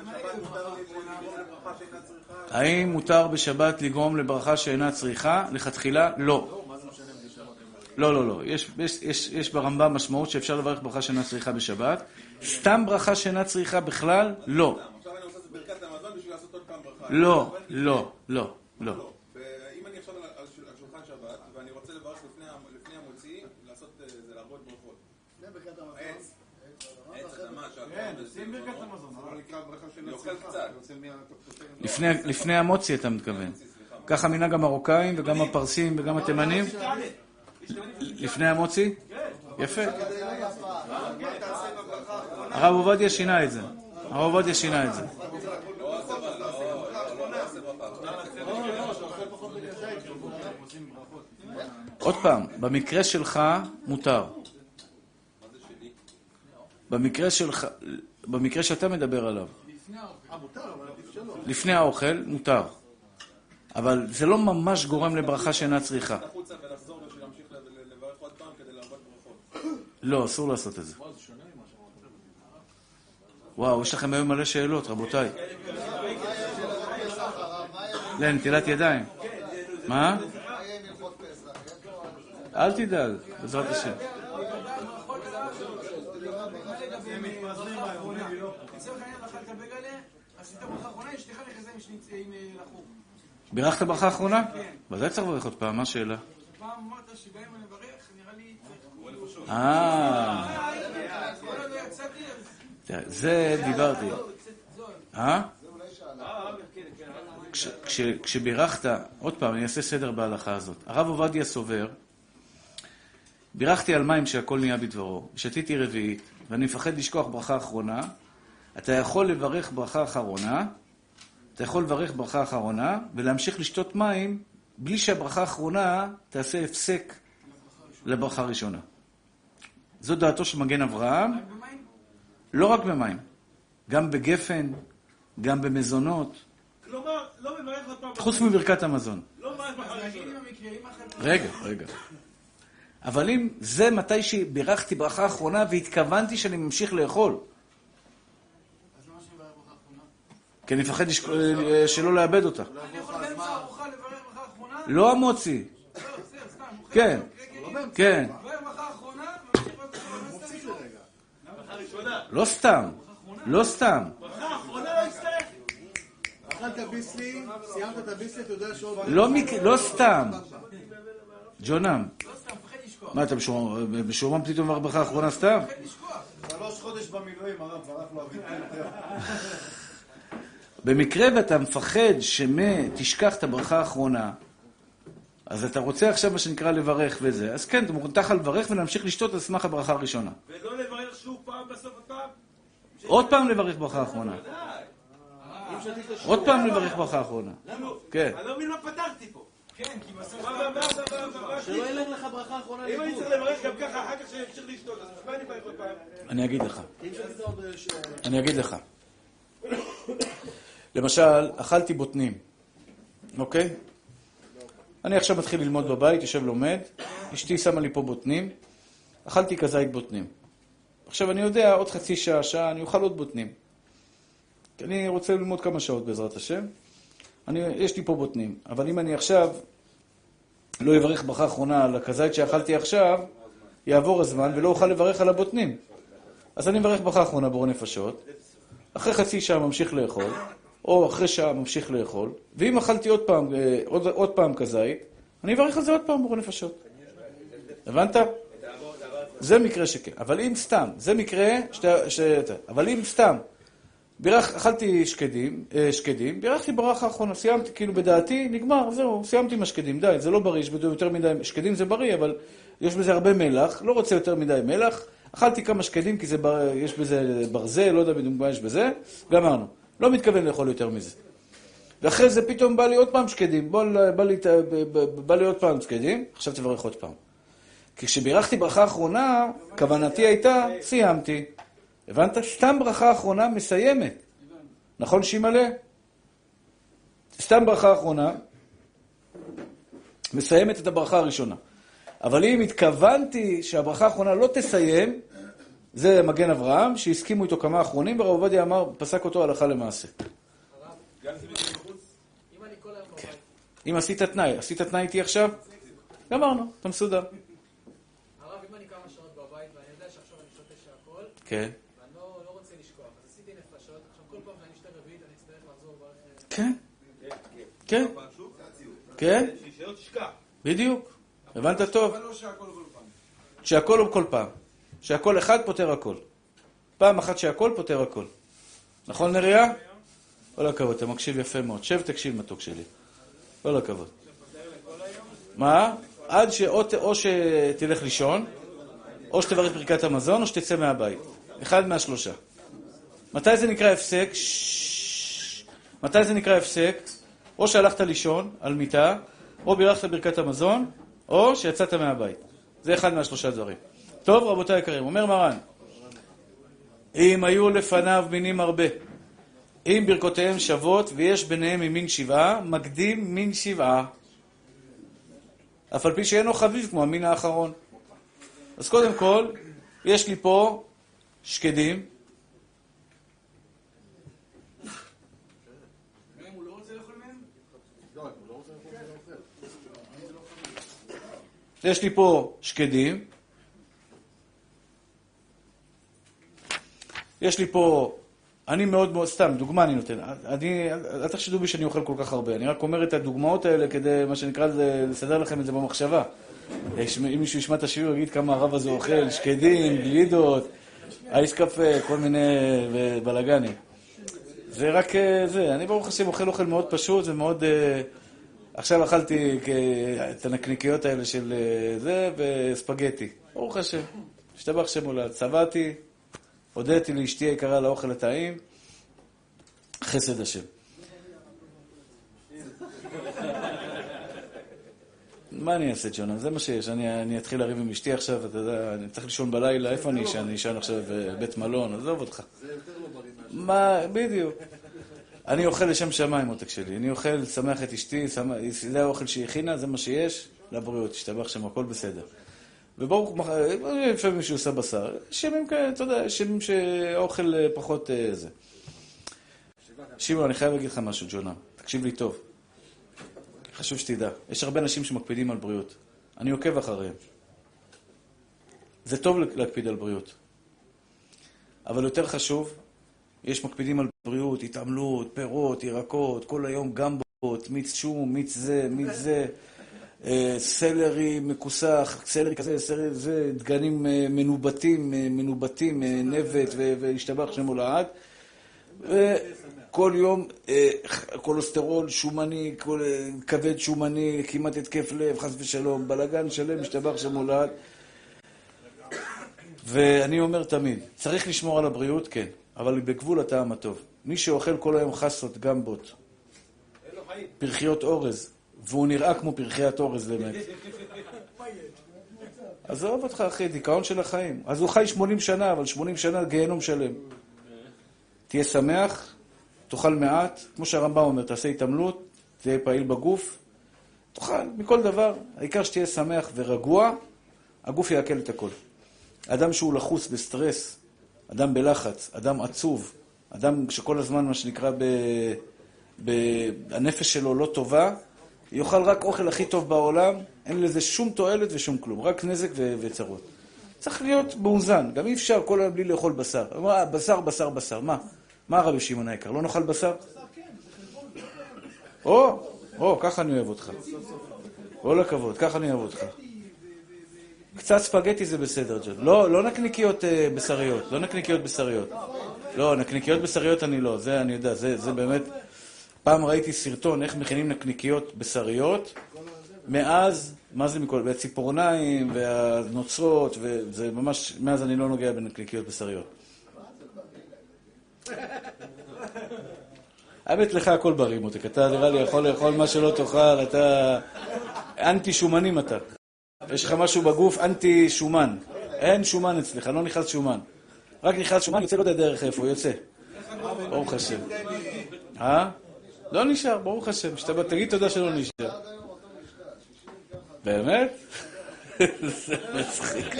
האם מותר בשבת לגרום לברכה שאינה צריכה? לכתחילה? לא. לא, לא, לא. יש, יש, יש, יש ברמב"ם משמעות שאפשר לברך ברכה שאינה צריכה בשבת. סתם ברכה שאינה צריכה בכלל? לא. עכשיו אני עושה את ברכת המזון בשביל לעשות עוד פעם ברכה. לא, לא, לא, לא. אם אני עכשיו על שולחן שבת, ואני רוצה לברך לפני המוציא, לעשות זה להרבות ברכות. עץ. עץ, אדמה, שים ברכת המזון. זה לא נקרא ברכה של אני אוכל קצת. לפני, לפני המוציא אתה מתכוון. ככה מנהג המרוקאים וגם הפרסים וגם התימנים? לפני המוציא? יפה. הרב עובדיה שינה את זה. הרב עובדיה שינה את זה. עוד פעם, במקרה שלך מותר. במקרה שלך, במקרה שאתה מדבר עליו. לפני האוכל מותר. אבל זה לא ממש גורם לברכה שאינה צריכה. החוצה ולחזור בשביל להמשיך לברך עוד פעם כדי להרבות ברכות. לא, אסור לעשות את זה. וואו, יש לכם היום מלא שאלות, רבותיי. לא, נטילת ידיים. מה? אל תדאג, בעזרת השם. בירכת ברכה האחרונה? ודאי צריך לברך עוד פעם, מה השאלה? פעם אמרת שגם אם אני מברך, נראה לי צריך... אה, זה דיברתי. אה? כשבירכת, עוד פעם, אני אעשה סדר בהלכה הזאת. הרב עובדיה סובר, בירכתי על מים שהכל נהיה בדברו, שתיתי רביעית, ואני מפחד לשכוח ברכה אחרונה. אתה יכול לברך ברכה אחרונה, אתה יכול לברך ברכה אחרונה, ולהמשיך לשתות מים, בלי שהברכה האחרונה תעשה הפסק לברכה הראשונה. זו דעתו של מגן אברהם. לא רק במים, גם בגפן, גם במזונות. כלומר, לא מברך עוד חוץ מברכת המזון. לא מה ברכה אז נגיד ראשונה. עם המקרה, אם אכלת... רגע, רגע. אבל אם זה מתי שבירכתי ברכה האחרונה והתכוונתי שאני ממשיך לאכול. אז למה שאני מברך ברכה האחרונה? כי אני מפחד לשק- שלא לאבד אותה. אני יכול באמצע הארוחה לברך ברכה האחרונה? לא המוציא. לא, זהו, סתם. אוכל כן. קרקרים, כן. מברך ברכה האחרונה, ממשיך עוד כמה מפסיק לרגע. ברכה ראשונה. לא סתם. לא סתם. ברכה האחרונה לא יצטרך. אכלת ביסלי, סיימת את הביסלי, אתה יודע שעוד... לא מק- לא סתם. ג'ונם. לא סתם, מפחד לשכוח. מה, אתה משועמם משועמם פתאום מברך ברכה האחרונה סתם? מפחד לשכוח. שלוש חודש במילואים, הרב, ברח לו אביב. במקרה ואתה מפחד שתשכח את הברכה האחרונה, אז אתה רוצה עכשיו מה שנקרא לברך וזה, אז כן, אתה מותח על לברך ולהמשיך לשתות על סמך הברכה הראשונה. ולא לברך שוב פעם בסוף הפעם. עוד פעם לברך ברכה האחרונה. עוד פעם לברך ברכה האחרונה. כן. אני לא מבין מה פתרתי פה. כן, כי בסוף... מה, מה, מה, מה, מה, מה, שלא ילך לך ברכה אחרונה אם אני לאיבוד. צריך לברך גם ככה, אחר כך שימשיך לשתות, אז מה אני מברך עוד פעם? אני אגיד לך. אם שתית עוד... ש- אני אגיד לך. למשל, אכלתי בוטנים, אוקיי? אני עכשיו מתחיל ללמוד בבית, יושב לומד, אשתי שמה לי פה בוטנים, אכלתי כזית בוטנים. עכשיו אני יודע, עוד חצי שעה, שעה, אני אוכל עוד בוטנים. כי אני רוצה ללמוד כמה שעות בעזרת השם. אני, יש לי פה בוטנים, אבל אם אני עכשיו לא אברך ברכה אחרונה על הכזית שאכלתי עכשיו, יעבור הזמן ולא אוכל לברך על הבוטנים. אז אני מברך ברכה אחרונה בורא נפשות, אחרי חצי שעה ממשיך לאכול, או אחרי שעה ממשיך לאכול, ואם אכלתי עוד פעם, עוד, עוד פעם כזית, אני אברך על זה עוד פעם בורא נפשות. הבנת? זה מקרה שכן. אבל אם סתם, זה מקרה שתי, שתי, אבל אם סתם, בירך, אכלתי שקדים, שקדים, בירכתי ברכה האחרונה, סיימתי, כאילו בדעתי, נגמר, זהו, סיימתי עם השקדים, די, זה לא בריא, יש בזה יותר מדי, שקדים זה בריא, אבל יש בזה הרבה מלח, לא רוצה יותר מדי מלח, אכלתי כמה שקדים, כי זה בר, יש בזה ברזל, לא יודע בדיוק מה יש בזה, גמרנו. לא מתכוון לאכול יותר מזה. ואחרי זה פתאום בא לי עוד פעם שקדים, בא, בא, לי, בא, בא לי עוד פעם שקדים, עכשיו תברך עוד פעם. כי כשבירכתי ברכה האחרונה, כוונתי הייתה, סיימתי. הבנת? סתם ברכה האחרונה מסיימת. נכון שימלא? סתם ברכה האחרונה מסיימת את הברכה הראשונה. אבל אם התכוונתי שהברכה האחרונה לא תסיים, זה מגן אברהם, שהסכימו איתו כמה אחרונים, והרב עובדיה אמר, פסק אותו הלכה למעשה. גם זה בדיוק בחוץ? אם אני כל היום בבית. אם עשית תנאי, עשית תנאי איתי עכשיו? גמרנו, אתה מסודר. הרב, אם אני כמה שעות בבית ואני יודע שעכשיו אני שותה שהכל, כן. ואני לא לא רוצה לשכוח, אז עשיתי נפשות, עכשיו כל פעם שאני אשתה רביעית אני אצטרך לחזור ברך... כן. כן. כן. שלא תשכח. בדיוק. הבנת טוב. אבל לא שהכל כל פעם. שהכל הוא כל פעם. שהכל אחד פותר הכל. פעם אחת שהכל פותר הכל. נכון נריה? כל הכבוד, אתה מקשיב יפה מאוד. שב תקשיב מתוק שלי. כל הכבוד. מה? עד שאו או שתלך לישון, או שתברך ברכת המזון, או שתצא מהבית. אחד מהשלושה. מתי זה נקרא הפסק? מתי זה נקרא הפסק? או שהלכת לישון על מיטה, או בירכת ברכת המזון, או שיצאת מהבית. זה אחד מהשלושה דברים. טוב, רבותיי היקרים, אומר מרן, אם היו לפניו מינים הרבה, אם ברכותיהם שוות ויש ביניהם ממין שבעה, מקדים מין שבעה. אף על פי שאינו חביב כמו המין האחרון. אז קודם כל, יש לי פה שקדים. אם הוא לא רוצה לאכול מהם? יש לי פה שקדים. יש לי פה, אני מאוד מאוד, סתם, דוגמה אני נותן. אני, אל תחשדו בי שאני אוכל כל כך הרבה. אני רק אומר את הדוגמאות האלה כדי, מה שנקרא, לסדר לכם את זה במחשבה. אם מישהו ישמע את השיעור, יגיד כמה הרב הזה אוכל, שקדים, גלידות, אייס קפה, כל מיני בלגנים. זה רק זה. אני ברוך השם אוכל אוכל מאוד פשוט ומאוד... עכשיו אכלתי את הנקניקיות האלה של זה וספגטי. ברוך השם. השתבח שם הולד. צבעתי, הודיתי לאשתי היקרה לאוכל הטעים. חסד השם. מה אני אעשה, ג'ונה? זה מה שיש. אני, אני אתחיל לריב עם אשתי עכשיו, אתה יודע, אני צריך לישון בלילה. איפה אני אשן? אני אשן עכשיו בבית מלון, עזוב אותך. זה יותר לא בריא מהשם. מה, בדיוק. אני אוכל לשם שמיים, מותק שלי. אני אוכל, לשמח את אשתי, זה האוכל שהיא הכינה, זה מה שיש, לבריאות, תשתבח שם, הכל בסדר. וברוך, לפעמים מישהו עושה בשר, שמים כאלה, אתה יודע, שמים שהאוכל פחות זה. שמעון, אני חייב להגיד לך משהו, ג'ונה. תקשיב לי טוב. חשוב שתדע. יש הרבה אנשים שמקפידים על בריאות. אני עוקב אחריהם. זה טוב להקפיד על בריאות. אבל יותר חשוב, יש מקפידים על בריאות, התעמלות, פירות, ירקות, כל היום גמבות, מיץ שום, מיץ זה, מיץ זה, סלרי מקוסח, סלרי כזה, סלרי זה, דגנים מנובטים, מנובטים, נבט והשתבח שם הולעד. וכל יום קולסטרול, שומני, כבד שומני, כמעט התקף לב, חס ושלום, בלגן שלם, השתבח שם הולעד. ואני אומר תמיד, צריך לשמור על הבריאות, כן, אבל בגבול הטעם הטוב. מי שאוכל כל היום חסות, גמבות, פרחיות אורז, והוא נראה כמו פרחיית אורז באמת. אז אוהב אותך, אחי, דיכאון של החיים. אז הוא חי שמונים שנה, אבל שמונים שנה גיהנום שלם. תהיה שמח, תאכל מעט, כמו שהרמב"ם אומר, תעשה התעמלות, תהיה פעיל בגוף, תאכל מכל דבר, העיקר שתהיה שמח ורגוע, הגוף יעכל את הכל. אדם שהוא לחוץ בסטרס, אדם בלחץ, אדם עצוב, אדם שכל הזמן מה שנקרא ב... ב... הנפש שלו לא טובה, יאכל רק אוכל הכי טוב בעולם, אין לזה שום תועלת ושום כלום, רק נזק ו... וצרות. צריך להיות מאוזן, גם אי אפשר כל היום בלי לאכול בשר. בשר, בשר, בשר, מה? מה רבי שמעון היקר? לא נאכל בשר? או, או, ככה אני אוהב אותך. כל הכבוד, ככה אני אוהב אותך. קצת ספגטי זה בסדר, ג'ון. לא, לא נקניקיות בשריות, לא נקניקיות בשריות. לא, נקניקיות בשריות אני לא, זה אני יודע, זה, זה באמת... פעם ראיתי סרטון איך מכינים נקניקיות בשריות, מאז, מה זה מכל? והציפורניים והנוצרות, וזה ממש, מאז אני לא נוגע בנקניקיות בשריות. האמת לך הכל בריא, מותק, אתה נראה לי יכול לאכול מה שלא תאכל, אתה אנטי שומנים אתה. יש לך משהו בגוף אנטי שומן. אין שומן אצלך, לא נכנס שומן. רק נכנס שומן, יוצא לא יודע דרך איפה, יוצא. ברוך השם. אה? לא נשאר, ברוך השם. תגיד תודה שלא נשאר. באמת? זה מצחיק.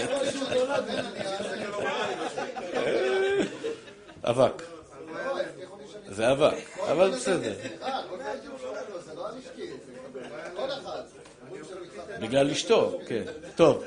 אבק. זה אבק, אבל בסדר. בגלל אשתו, כן. טוב.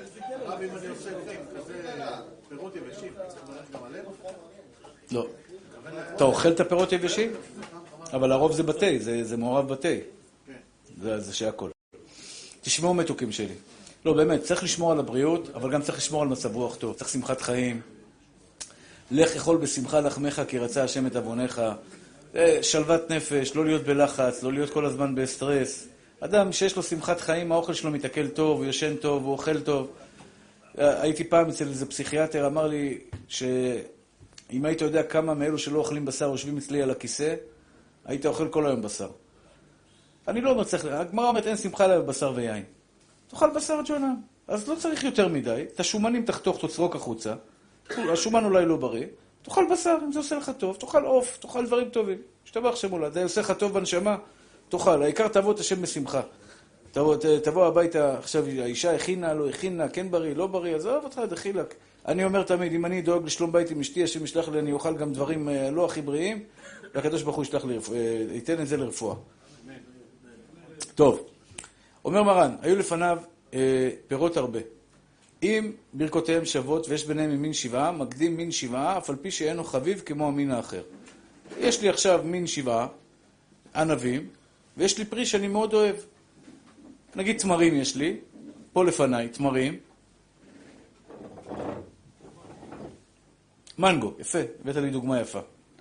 לא. אתה אוכל את הפירות יבשים? אבל הרוב זה בתי, זה, זה מעורב בתי. זה, זה שהכל. תשמעו מתוקים שלי. לא, באמת, צריך לשמור על הבריאות, אבל גם צריך לשמור על מצב רוח טוב. צריך שמחת חיים. לך אכול בשמחה לחמך, כי רצה השם את עוונך. שלוות נפש, לא להיות בלחץ, לא להיות כל הזמן בסטרס. אדם שיש לו שמחת חיים, האוכל שלו מתעכל טוב, הוא ישן טוב, הוא אוכל טוב. הייתי פעם אצל איזה פסיכיאטר, אמר לי שאם היית יודע כמה מאלו שלא אוכלים בשר, יושבים אצלי על הכיסא, היית אוכל כל היום בשר. אני לא אומר צריך, הגמרא אומרת אין שמחה לב בשר ויין. תאכל בשר ג'ונה, אז לא צריך יותר מדי, את השומנים תחתוך, תוצרוק החוצה, השומן אולי לא בריא, תאכל בשר, אם זה עושה לך טוב, תאכל עוף, תאכל דברים טובים. שתבח שמולה, זה עושה לך טוב בנשמה, תאכל, העיקר תבוא את השם בשמחה. תבוא, תבוא הביתה, עכשיו האישה הכינה, לא הכינה, כן בריא, לא בריא, אז אוהב אותך, דחילק. אני אומר תמיד, אם אני דואג לשלום בית עם אשתי, השם ישלח לי, אני אוכל גם דברים לא הכי בריאים, והקדוש ברוך הוא ישלח לי, ייתן את זה לרפואה. טוב, אומר מרן, היו לפניו אה, פירות הרבה. אם ברכותיהם שוות ויש ביניהם מין שבעה, מקדים מין שבעה, אף על פי שאינו חביב כמו המין האחר. יש לי עכשיו מין שבעה, ענבים, ויש לי פרי שאני מאוד אוהב. נגיד תמרים יש לי, פה לפניי, תמרים. מנגו, יפה, הבאת לי דוגמה יפה.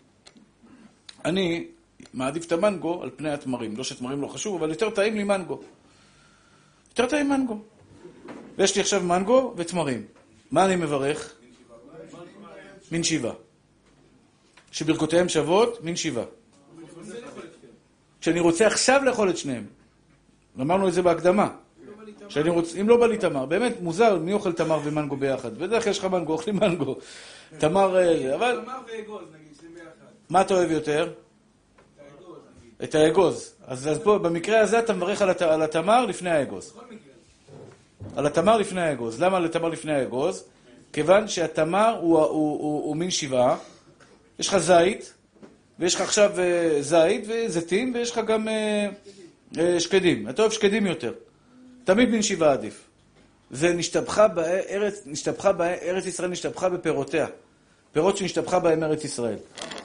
אני מעדיף את המנגו על פני התמרים. לא שתמרים לא חשוב, אבל יותר טעים לי מנגו. יותר טעים מנגו. ויש לי עכשיו מנגו ותמרים. מה אני מברך? מין שבעה. שברכותיהם שוות, מין שבעה. כשאני רוצה עכשיו לאכול את שניהם. אמרנו את זה בהקדמה. שאני רוצ... אם לא בא לי תמר, באמת מוזר, מי אוכל תמר ומנגו ביחד? בדרך כלל יש לך מנגו, אוכלים מנגו. תמר, אבל... תמר ואגוז, נגיד, שהם ביחד. מה אתה אוהב יותר? האגוז. את האגוז. אז, אז פה, במקרה הזה אתה מברך על, הת, על התמר לפני האגוז. על התמר לפני האגוז. למה על התמר לפני האגוז? כיוון שהתמר הוא, הוא, הוא, הוא, הוא מין שבעה. יש לך זית, ויש לך עכשיו uh, זית וזיתים, ויש לך גם uh, uh, שקדים. אתה אוהב שקדים יותר. תמיד מין שבעה עדיף. זה נשתבחה בארץ, נשתבחה בארץ ישראל, נשתבחה בפירותיה. פירות שנשתבחה בהם ארץ ישראל.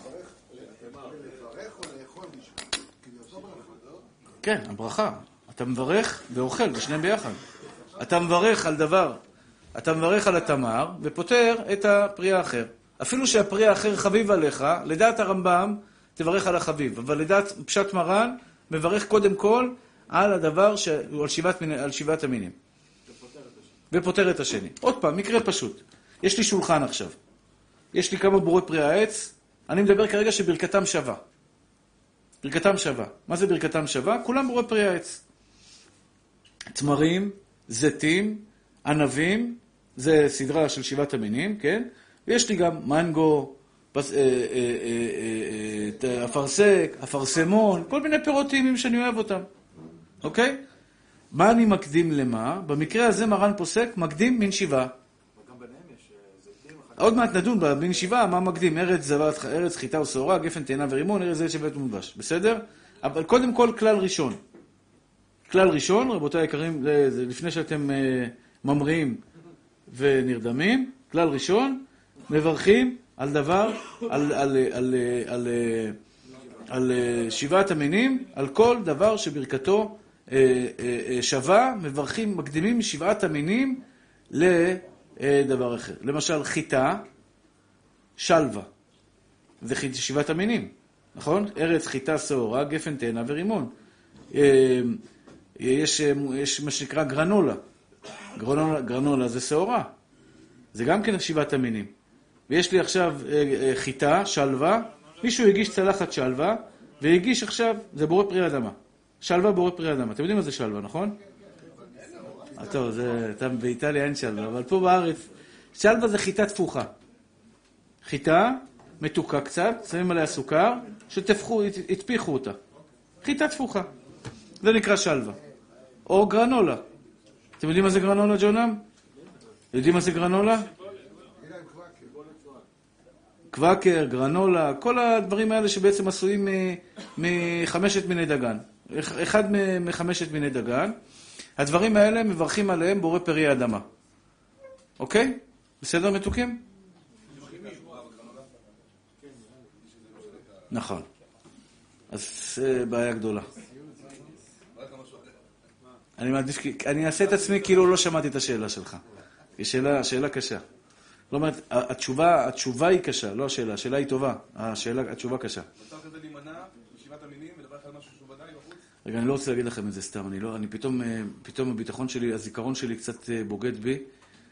כן, הברכה. אתה מברך ואוכל, בשניהם ביחד. אתה מברך על דבר, אתה מברך על התמר, ופותר את הפרי האחר. אפילו שהפרי האחר חביב עליך, לדעת הרמב"ם, תברך על החביב. אבל לדעת פשט מרן, מברך קודם כל על הדבר שהוא על שבעת, על שבעת המינים. ופותר את השני. עוד פעם, מקרה פשוט. יש לי שולחן עכשיו. יש לי כמה בורי פרי העץ. אני מדבר כרגע שברכתם שווה. ברכתם שווה. מה זה ברכתם שווה? כולם בורי פרי העץ. תמרים, זיתים, ענבים, זה סדרה של שבעת המינים, כן? ויש לי גם מנגו, פס, אה, אה, אה, אה, אפרסק, אפרסמון, כל מיני פירות טעימים שאני אוהב אותם. אוקיי? מה אני מקדים למה? במקרה הזה מרן פוסק מקדים מין שבעה. גם ביניהם יש זיתים. עוד מעט נדון במין שבעה, מה מקדים? ארץ זבת, ארץ חיטה ושעורה, גפן תאנה ורימון, ארץ זית שבט ומודבש. בסדר? אבל קודם כל כלל ראשון. כלל ראשון, רבותיי היקרים, זה, זה לפני שאתם uh, ממריאים ונרדמים, כלל ראשון, מברכים על דבר, על, על, על, על, על, על, על שבעת המינים, על כל דבר שברכתו uh, uh, שווה, מברכים, מקדימים שבעת המינים לדבר אחר. למשל, חיטה, שלווה, זה שבעת המינים, נכון? ארץ, חיטה, שעורה, גפן תאנה ורימון. Uh, יש, יש מה שנקרא גרנולה. גרנולה, גרנולה זה שעורה. זה גם כן שבעת המינים. ויש לי עכשיו חיטה, שלווה. מישהו הגיש צלחת שלווה, והגיש עכשיו, זה בורא פרי אדמה. שלווה בורא פרי אדמה. אתם יודעים מה זה שלווה, נכון? טוב, זה, אתם באיטליה אין שלווה, אבל פה בארץ, שלווה זה חיטה תפוחה. חיטה, מתוקה קצת, שמים עליה סוכר, שתפחו, התפיחו אותה. חיטה תפוחה. זה נקרא שלווה. או גרנולה. אתם יודעים מה זה גרנולה, ג'ונם? יודעים מה זה גרנולה? קוואקר, גרנולה, כל הדברים האלה שבעצם עשויים מחמשת מיני דגן. אחד מחמשת מיני דגן. הדברים האלה מברכים עליהם בורא פרי האדמה. אוקיי? בסדר מתוקים? נכון. אז זה בעיה גדולה. אני מעדיף, אני אעשה את עצמי כאילו לא שמעתי את השאלה שלך. היא שאלה, שאלה קשה. לא אומרת, התשובה, התשובה היא קשה, לא השאלה, השאלה היא טובה. השאלה, התשובה קשה. אתה כדי להימנע משבעת המינים ולברך על משהו שהוא ודאי בחוץ? רגע, אני לא רוצה להגיד לכם את זה סתם, אני לא, אני פתאום, פתאום הביטחון שלי, הזיכרון שלי קצת בוגד בי.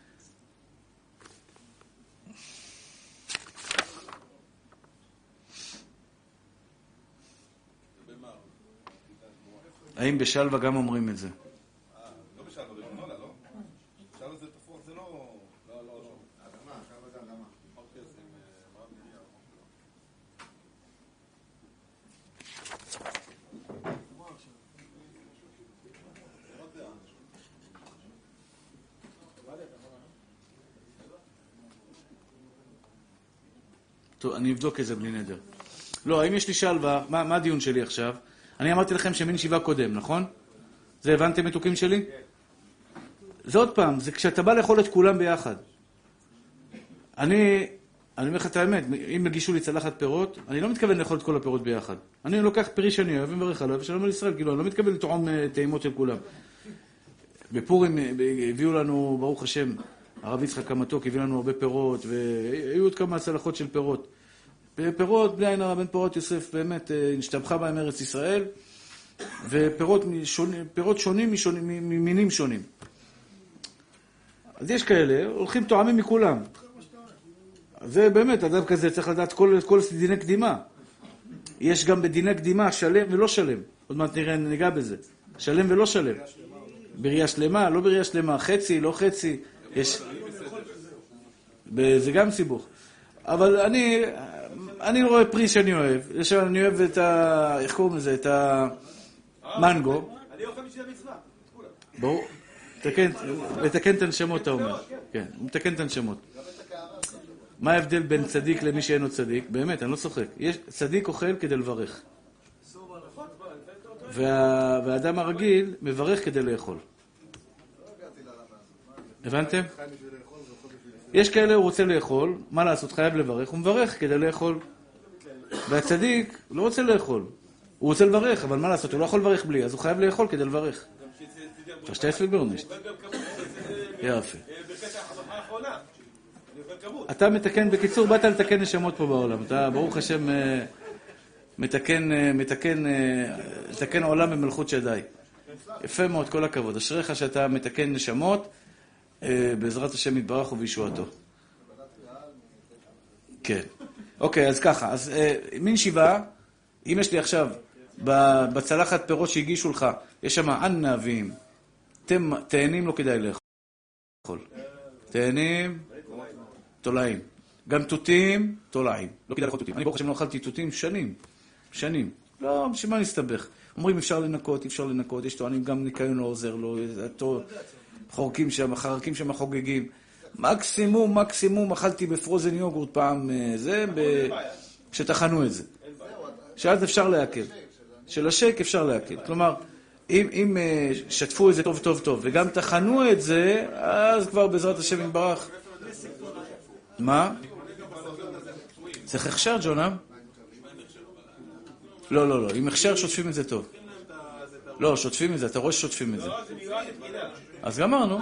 האם בשלווה גם אומרים את זה? לא בשלווה, בגרנולה, לא? שלווה זה תפוח, זה לא... לא, לא, לא. אדמה, שלווה זה אדמה. אוקיי, זה עם מרב נריה. טוב, אני אבדוק את זה בלי נדר. לא, האם יש לי שלווה, מה, מה הדיון שלי עכשיו? אני אמרתי לכם שמין שבעה קודם, נכון? זה הבנתם מתוקים שלי? זה עוד פעם, זה כשאתה בא לאכול את כולם ביחד. אני, אני אומר לך את האמת, אם מגישו לי צלחת פירות, אני לא מתכוון לאכול את כל הפירות ביחד. אני לוקח פרי שאני אוהב ומברך עליו, ושלום על ישראל, כאילו, אני לא מתכוון לטעום טעימות של כולם. בפורים הביאו לנו, ברוך השם, הרב יצחק המתוק, הביא לנו הרבה פירות, והיו עוד כמה צלחות של פירות. פירות, בלי עין הרע בן פירות יוסף, באמת, נשתבחה בהם ארץ ישראל, ופירות שונים, פירות שונים ממינים שונים. אז יש כאלה, הולכים תואמים מכולם. זה באמת, אדם כזה צריך לדעת כל, כל דיני קדימה. יש גם בדיני קדימה שלם ולא שלם. עוד מעט נראה, ניגע בזה. שלם ולא שלם. בריאה שלמה, לא בריאה שלמה, חצי, לא חצי. יש... זה גם סיבוך. אבל אני, אני רואה פרי שאני אוהב. למשל, אני אוהב את ה... איך קוראים לזה? את המנגו. אני אוכל בשביל המצווה. ברור. לתקן את הנשמות, אתה אומר. כן, הוא מתקן את הנשמות. מה ההבדל בין צדיק למי שאינו צדיק? באמת, אני לא צוחק. צדיק אוכל כדי לברך. והאדם הרגיל מברך כדי לאכול. הבנתם? יש כאלה הוא רוצה לאכול, מה לעשות? חייב לברך, הוא מברך כדי לאכול. והצדיק לא רוצה לאכול. הוא רוצה לברך, אבל מה לעשות? הוא לא יכול לברך בלי, אז הוא חייב לאכול כדי לברך. תשתייס וגורנישט. יפה. אתה מתקן, בקיצור, באת לתקן נשמות פה בעולם. אתה, ברוך השם, מתקן, מתקן, מתקן עולם במלכות שדי. יפה מאוד, כל הכבוד. אשריך שאתה מתקן נשמות, בעזרת השם יתברך ובישועתו. כן. אוקיי, אז ככה. אז מין שבעה, אם יש לי עכשיו, בצלחת פירות שהגישו לך, יש שם ענבים, תאנים לא כדאי לאכול. תאנים, תולעים. גם תותים, תולעים. לא כדאי לאכול תותים. אני ברוך השם לא אכלתי תותים שנים. שנים. לא, בשביל מה נסתבך? אומרים אפשר לנקות, אפשר לנקות, יש טוענים גם ניקיון לא עוזר לו, חורקים שם, חרקים שם חוגגים. מקסימום, מקסימום אכלתי בפרוזן יוגורט פעם, זה, שטחנו את זה. שאז אפשר להקל. של השק אפשר להקל. כלומר, אם, אם שטפו את זה טוב טוב טוב, וגם טחנו את זה, אז כבר בעזרת השם יתברך. מה? צריך הכשר, ג'ונם? לא, לא, לא. עם הכשר שוטפים את זה טוב. לא, שוטפים את זה. אתה רואה ששוטפים את זה. אז גמרנו.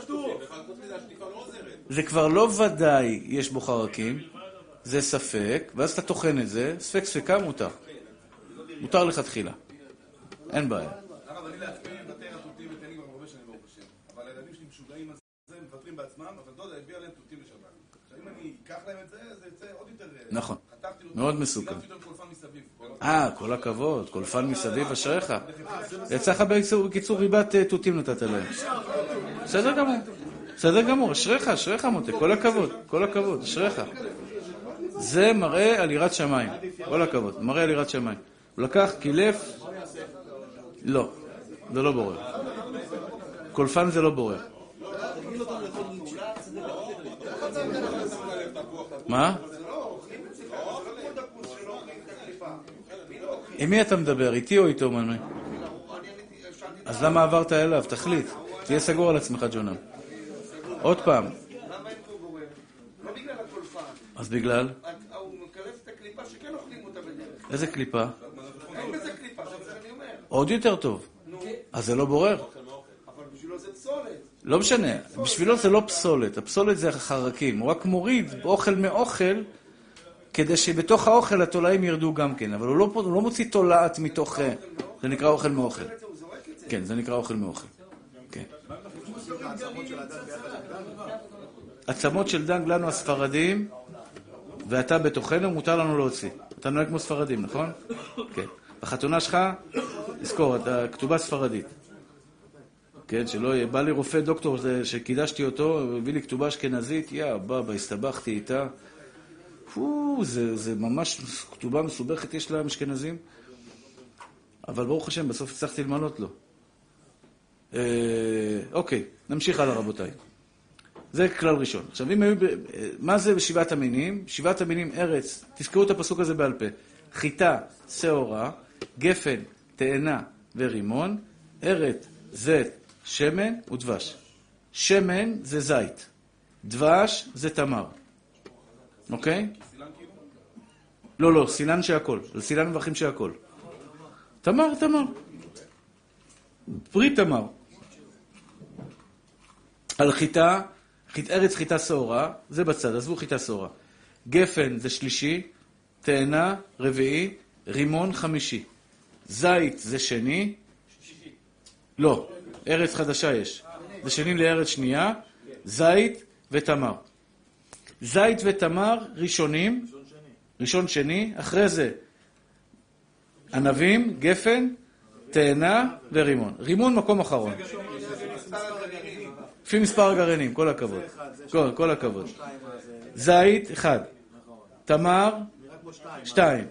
זה כבר לא ודאי יש בו חרקים, זה ספק, ואז אתה תוכן את זה, ספק ספקה מותר. מותר לך תחילה. אין בעיה. הרב, אני לעצמי מוותר על תותים ותנים כבר הרבה שנים ברוך השם. אבל הילדים שלי משוגעים על זה, הם מוותרים בעצמם, אבל דודה הביאה להם תותים לשבת. עכשיו, אם אני אקח להם את זה, זה יצא עוד יותר... נכון. מאוד מסוכן. חילמתי אותם קולפן מסביב. אה, כל הכבוד, קולפן מסביב, אשריך. יצא לך בקיצור ריבת תותים נתת להם. בסדר גמור. בסדר גמור, אשריך, אשריך מוטה, כל הכבוד, כל הכבוד, אשריך. זה מראה על יראת שמיים. כל הכבוד, מראה על יראת שמיים. הוא לקח קילף... לא, זה לא בורר. קולפן זה לא בורר. מה? עם מי אתה מדבר? איתי או איתו, מנמי? אז למה עברת אליו? תחליט. תהיה סגור על עצמך, ג'ונם. עוד פעם. למה אין פה בורר? לא בגלל הקולפן. אז בגלל? הוא מקלף את הקליפה שכן אוכלים אותה בדרך. איזה קליפה? אין בזה קליפה, זה מה שאני אומר. עוד יותר טוב. אז זה לא בורר. אבל בשבילו זה פסולת. לא משנה. בשבילו זה לא פסולת. הפסולת זה החרקים. הוא רק מוריד אוכל מאוכל, כדי שבתוך האוכל התולעים ירדו גם כן. אבל הוא לא, הוא לא מוציא תולעת מתוך... זה נקרא אוכל מאוכל. כן, זה נקרא אוכל מאוכל. כן. עצמות של דג לנו הספרדים, ואתה בתוכנו, מותר לנו להוציא. אתה נוהג כמו ספרדים, נכון? כן. בחתונה שלך, תזכור, אתה כתובה ספרדית. כן, שלא יהיה, בא לי רופא דוקטור שקידשתי אותו, הביא לי כתובה אשכנזית, יא, בא, הסתבכתי איתה. פו, זה, זה ממש כתובה מסובכת יש להם אשכנזים. אבל ברוך השם, בסוף הצלחתי למנות לו. אה, אוקיי, נמשיך הלאה רבותיי. זה כלל ראשון. עכשיו, אם היו, מה זה בשבעת המינים? שבעת המינים ארץ, תזכרו את הפסוק הזה בעל פה. חיטה, שעורה, גפן, תאנה ורימון, ארץ, זית, שמן ודבש. שמן זה זית. דבש זה תמר. אוקיי? לא, לא, סילן שהכל. זה סילן מבחים שהכל. תמר, תמר. פרי תמר. על חיטה, חית, ארץ חיטה שעורה, זה בצד, עזבו חיטה שעורה. גפן זה שלישי, תאנה רביעי, רימון חמישי. זית זה שני. לא, ארץ חדשה יש. זה שני לארץ שנייה, זית ותמר. זית ותמר ראשונים, ראשון שני, אחרי זה ענבים, גפן, תאנה ורימון. רימון מקום אחרון. לפי מספר הגרעינים, כל הכבוד. כל, כל הכבוד. זית, אחד. תמר, שתיים.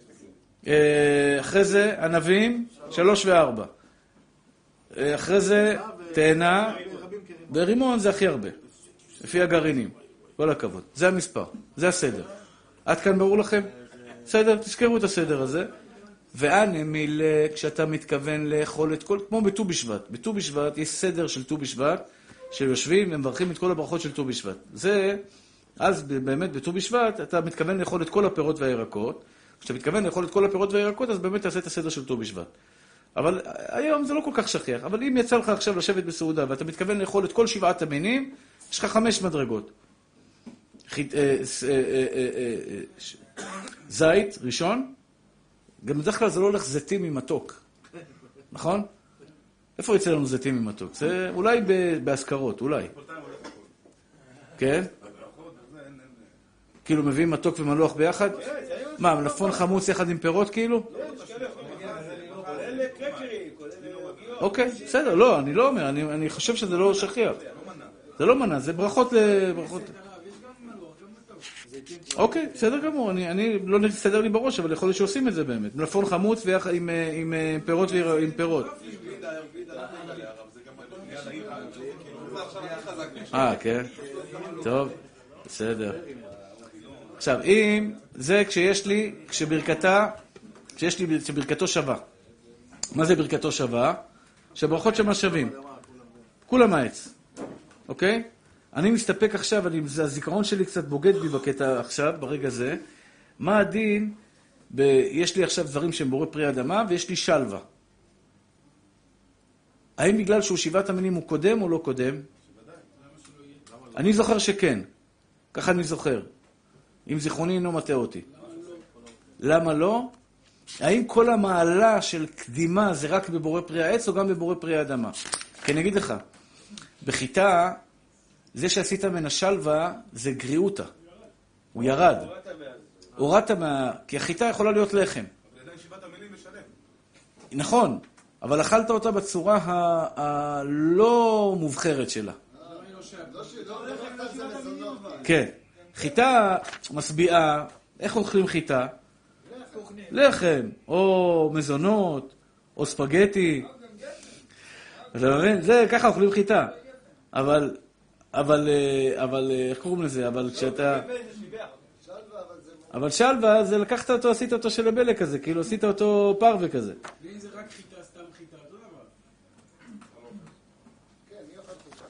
אחרי זה ענבים, שלוש וארבע. אחרי זה תאנה, ורימון זה הכי הרבה. לפי הגרעינים. כל הכבוד. זה המספר. זה הסדר. עד כאן ברור לכם? בסדר? תזכרו את הסדר הזה. והנמיל, כשאתה מתכוון לאכול את כל, כמו בט"ו בשבט. בט"ו בשבט יש סדר של ט"ו בשבט, שיושבים ומברכים את כל הברכות של ט"ו בשבט. זה, אז באמת בט"ו בשבט, אתה מתכוון לאכול את כל הפירות והירקות. כשאתה מתכוון לאכול את כל הפירות והירקות, אז באמת תעשה את הסדר של ט"ו בשבט. אבל היום זה לא כל כך שכיח. אבל אם יצא לך עכשיו לשבת בסעודה, ואתה מתכוון לאכול את כל שבעת המינים, יש לך חמש מדרגות. זית, ראשון. גם בדרך כלל זה לא הולך זיתים עם מתוק. נכון? איפה יצא לנו זיתים עם מתוק? זה אולי בהזכרות, אולי. כן? כאילו מביאים מתוק ומלוח ביחד? מה, מלפפון חמוץ יחד עם פירות כאילו? אוקיי, בסדר, לא, אני לא אומר, אני חושב שזה לא שכיח. זה לא מנה, זה ברכות לברכות. אוקיי, בסדר גמור, אני לא נסתדר לי בראש, אבל יכול להיות שעושים את זה באמת. מלפפון חמוץ עם פירות ועם פירות. אה, כן. טוב, בסדר. עכשיו, אם זה כשיש לי, כשברכתה, כשיש לי, כשברכתו שווה. מה זה ברכתו שווה? שברכות שמה שווים. כולם העץ. אוקיי? אני מסתפק עכשיו, אני, הזיכרון שלי קצת בוגד בי בקטע עכשיו, ברגע זה. מה הדין? ב, יש לי עכשיו דברים שהם בורא פרי אדמה, ויש לי שלווה. האם בגלל שהוא שבעת המינים הוא קודם או לא קודם? אני זוכר שכן. ככה אני זוכר. אם זיכרוני אינו מטעה אותי. למה לא? האם כל המעלה של קדימה זה רק בבורא פרי העץ או גם בבורא פרי האדמה? כי אני אגיד לך, בחיטה, זה שעשית מן השלווה זה גריעותה. הוא ירד. הורדת מה... כי החיטה יכולה להיות לחם. נכון, אבל אכלת אותה בצורה הלא מובחרת שלה. כן. חיטה משביעה, איך אוכלים חיטה? לחם, או מזונות, או ספגטי. אתה מבין? זה, ככה אוכלים חיטה. אבל, אבל, אבל, איך קוראים לזה? אבל כשאתה... אבל שלווה, זה לקחת אותו, עשית אותו של הבלק כזה, כאילו עשית אותו פרווה כזה. ואם זה רק חיטה, סתם חיטה, אותו דבר. כן, מי אוכל חיטה?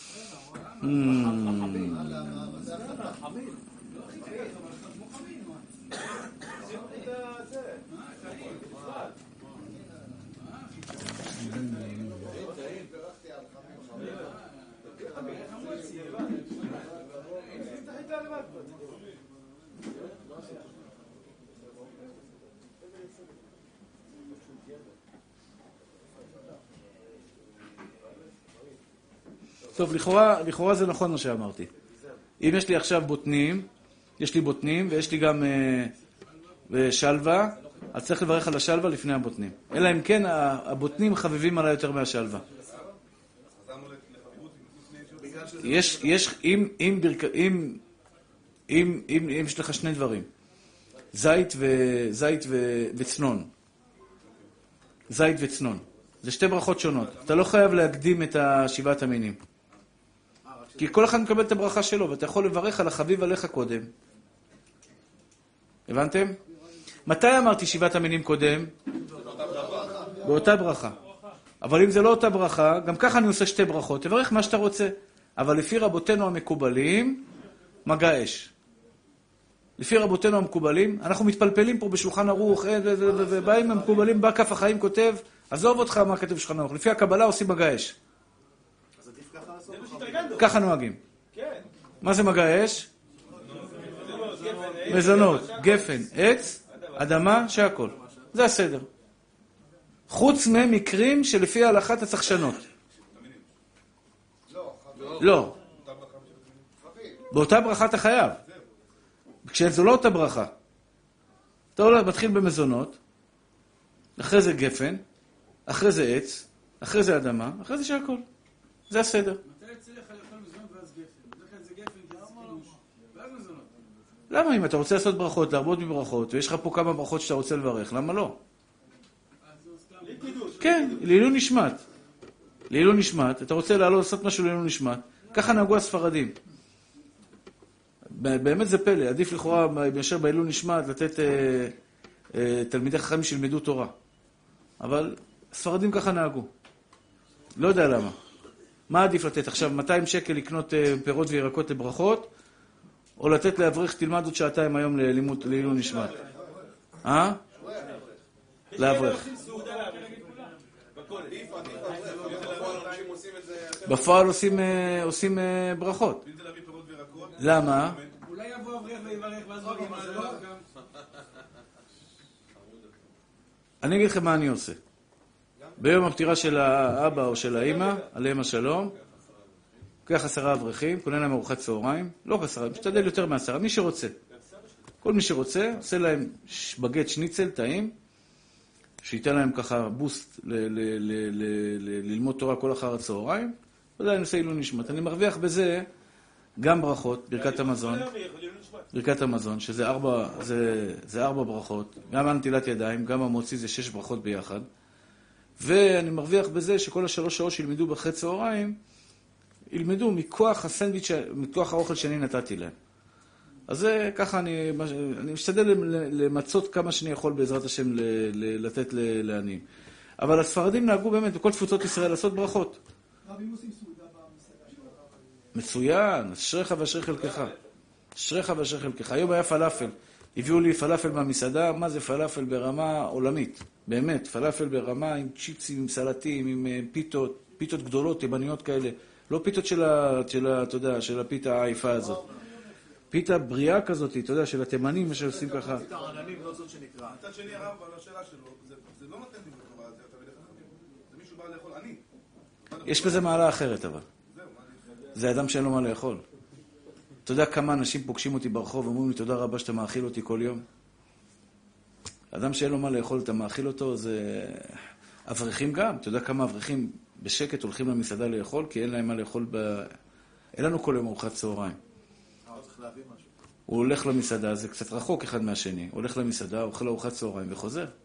טוב, לכאורה, לכאורה זה נכון מה שאמרתי. אם יש לי עכשיו בוטנים, יש לי בוטנים ויש לי גם אה, שלווה, אז צריך לברך על השלווה לפני הבוטנים. אלא אם כן, הבוטנים חביבים עליי יותר מהשלווה. יש, יש, אם, אם, אם, אם, אם, אם יש לך שני דברים, זית ו, זית ו, וצנון. זית וצנון. זה שתי ברכות שונות. אתה לא חייב להקדים את השבעת המינים. כי כל אחד מקבל את הברכה שלו, ואתה יכול לברך על החביב עליך קודם. הבנתם? מתי אמרתי שבעת המינים קודם? באותה ברכה. אבל אם זה לא אותה ברכה, גם ככה אני עושה שתי ברכות. תברך מה שאתה רוצה. אבל לפי רבותינו המקובלים, מגע אש. לפי רבותינו המקובלים, אנחנו מתפלפלים פה בשולחן ערוך, ובאים המקובלים, בא כף החיים כותב, עזוב אותך מה כתוב בשולחן ערוך. לפי הקבלה עושים מגע אש. ככה נוהגים. מה זה מגע אש? מזונות, גפן, עץ, אדמה, שהכל. זה הסדר. חוץ ממקרים שלפי ההלכה אתה צריך לשנות. לא. באותה ברכה אתה חייב. כשזו לא אותה ברכה. אתה הולך, מתחיל במזונות, אחרי זה גפן, אחרי זה עץ, אחרי זה אדמה, אחרי זה שהכל. זה הסדר. מתי יצא לך לאכול מזונות ואז גפן? בדרך כלל זה גפן, ואז חידוש, ואז מזונות. למה? אם אתה רוצה לעשות ברכות, להרבות בברכות, ויש לך פה כמה ברכות שאתה רוצה לברך, למה לא? כן, לעילוי נשמת. לעילוי נשמת, אתה רוצה לעלות לעשות משהו לעילוי נשמת, ככה נהגו הספרדים. באמת זה פלא, עדיף לכאורה מאשר בעילוי נשמת לתת אה, אה, תלמידי חכמים שילמדו תורה. אבל הספרדים ככה נהגו. לא יודע למה. מה עדיף לתת? עכשיו, מאתיים שקל לקנות אה, פירות וירקות לברכות, או לתת לאברך תלמד עוד שעתיים היום ללימוד לעילוי נשמת? אה? לאברך. בפועל עושים עושים ברכות. למה? אולי יבוא אברך ויברך ואז לא יאמר לו גם. אני אגיד לכם מה אני עושה. ביום הפטירה של האבא או של האמא, עליהם השלום, לוקח עשרה אברכים, קונה להם ארוחת צהריים, לא עשרה, משתדל יותר מעשרה, מי שרוצה. כל מי שרוצה, עושה להם בגט שניצל, טעים, שייתן להם ככה בוסט ל- ל- ל- ל- ל- ללמוד תורה כל אחר הצהריים, ודאי אני עושה עילוי נשמת. אני מרוויח בזה גם ברכות, ברכת המזון, ברכת המזון, שזה ארבע, זה, זה ארבע ברכות, גם הנטילת ידיים, גם המוציא זה שש ברכות ביחד, ואני מרוויח בזה שכל השלוש שעות שילמדו בחצי צהריים, ילמדו מכוח הסנדוויץ', מכוח האוכל שאני נתתי להם. אז זה ככה אני, אני משתדל למצות כמה שאני יכול בעזרת השם ל, ל, לתת לעניים. אבל הספרדים נהגו באמת בכל תפוצות ישראל לעשות ברכות. רבים עושים סעודה במסעדה שלו. מצוין, אשריך ואשרי חלקך. אשריך ואשרי חלקך. היום היה פלאפל. הביאו לי פלאפל מהמסעדה, מה זה פלאפל ברמה עולמית? באמת, פלאפל ברמה עם צ'יפסים, עם סלטים, עם פיתות, פיתות גדולות, יבניות כאלה. לא פיתות של ה, של ה, אתה יודע, של הפיתה העייפה הזאת. פיתה בריאה כזאת, אתה יודע, של התימנים, מה שעושים ככה. פיתה עננים, לא זאת שנקרא. מצד שני הרב, על השאלה שלו, זה זה לא מתן לי בתורה, זה אתה בדרך חכמים. זה מישהו בא לאכול אני. יש בזה מעלה אחרת, אבל. זהו, מה אני... זה אדם שאין לו מה לאכול. אתה יודע כמה אנשים פוגשים אותי ברחוב ואומרים לי, תודה רבה שאתה מאכיל אותי כל יום? אדם שאין לו מה לאכול, אתה מאכיל אותו, זה... אברכים גם. אתה יודע כמה אברכים בשקט הולכים למסעדה לאכול, כי אין להם מה לאכול ב... אין לנו כל יום ארוחת צהריים. הוא הולך למסעדה, זה קצת רחוק אחד מהשני. הוא הולך למסעדה, אוכל ארוחת צהריים וחוזר. למדת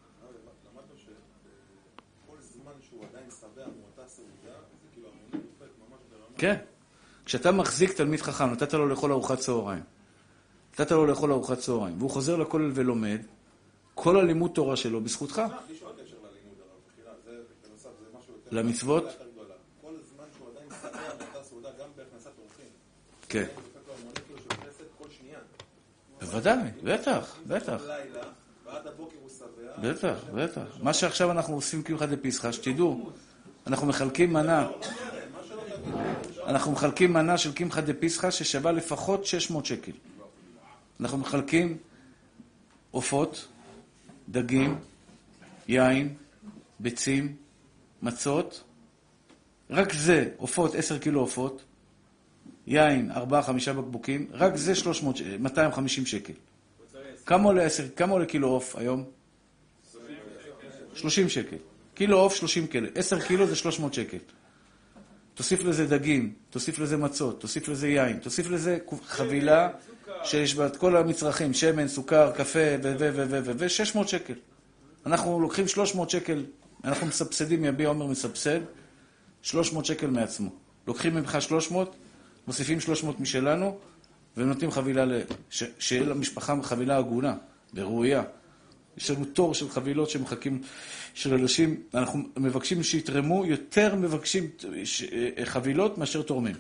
שכל זמן שהוא עדיין שבע מאותה סעודה, זה כאילו המונה נופק ממש ברמה. כן. כשאתה מחזיק תלמיד חכם, נתת לו לאכול ארוחת צהריים. נתת לו לאכול ארוחת צהריים, והוא חוזר לכולל ולומד, כל הלימוד תורה שלו בזכותך. יש עוד קשר ללימוד הרב, בחירה, זה בנוסף, זה משהו יותר... למצוות? כל זמן שהוא עדיין שבע מאותה סעודה, גם בהכנסת אורחים. כן. כל שנייה. בוודאי, בטח, בטח. לילה, ועד הבוקר הוא שבע. בטח, בטח. מה שעכשיו אנחנו עושים קמחא דפסחא, שתדעו, אנחנו מחלקים מנה, אנחנו מחלקים מנה של קמחא דפסחא ששווה לפחות שש מאות שקל. אנחנו מחלקים עופות, דגים, יין, ביצים, מצות, רק זה, עופות, עשר קילו עופות, יין, ארבעה, חמישה בקבוקים, רק זה שלוש מאות, מאתיים וחמישים שקל. כמה עולה עשר, כמה עולה קילו עוף היום? שלושים שקל. קילו עוף, שלושים קל. עשר קילו זה שלוש מאות שקל. תוסיף לזה דגים, תוסיף לזה מצות, תוסיף לזה יין, תוסיף לזה חבילה שיש בה את כל המצרכים, שמן, סוכר, קפה ו ו ו ו ו ו שש מאות שקל. אנחנו לוקחים שלוש מאות שקל, אנחנו מסבסדים, יביע עומר מסבסד, שלוש מאות שקל מעצמו. לוקחים ממך שלוש מאות, מוסיפים שלוש מאות משלנו, ונותנים חבילה, ש... שיהיה למשפחה חבילה הגונה, בראויה. יש לנו תור של חבילות שמחכים, של אנשים, אנחנו מבקשים שיתרמו, יותר מבקשים חבילות מאשר תורמים.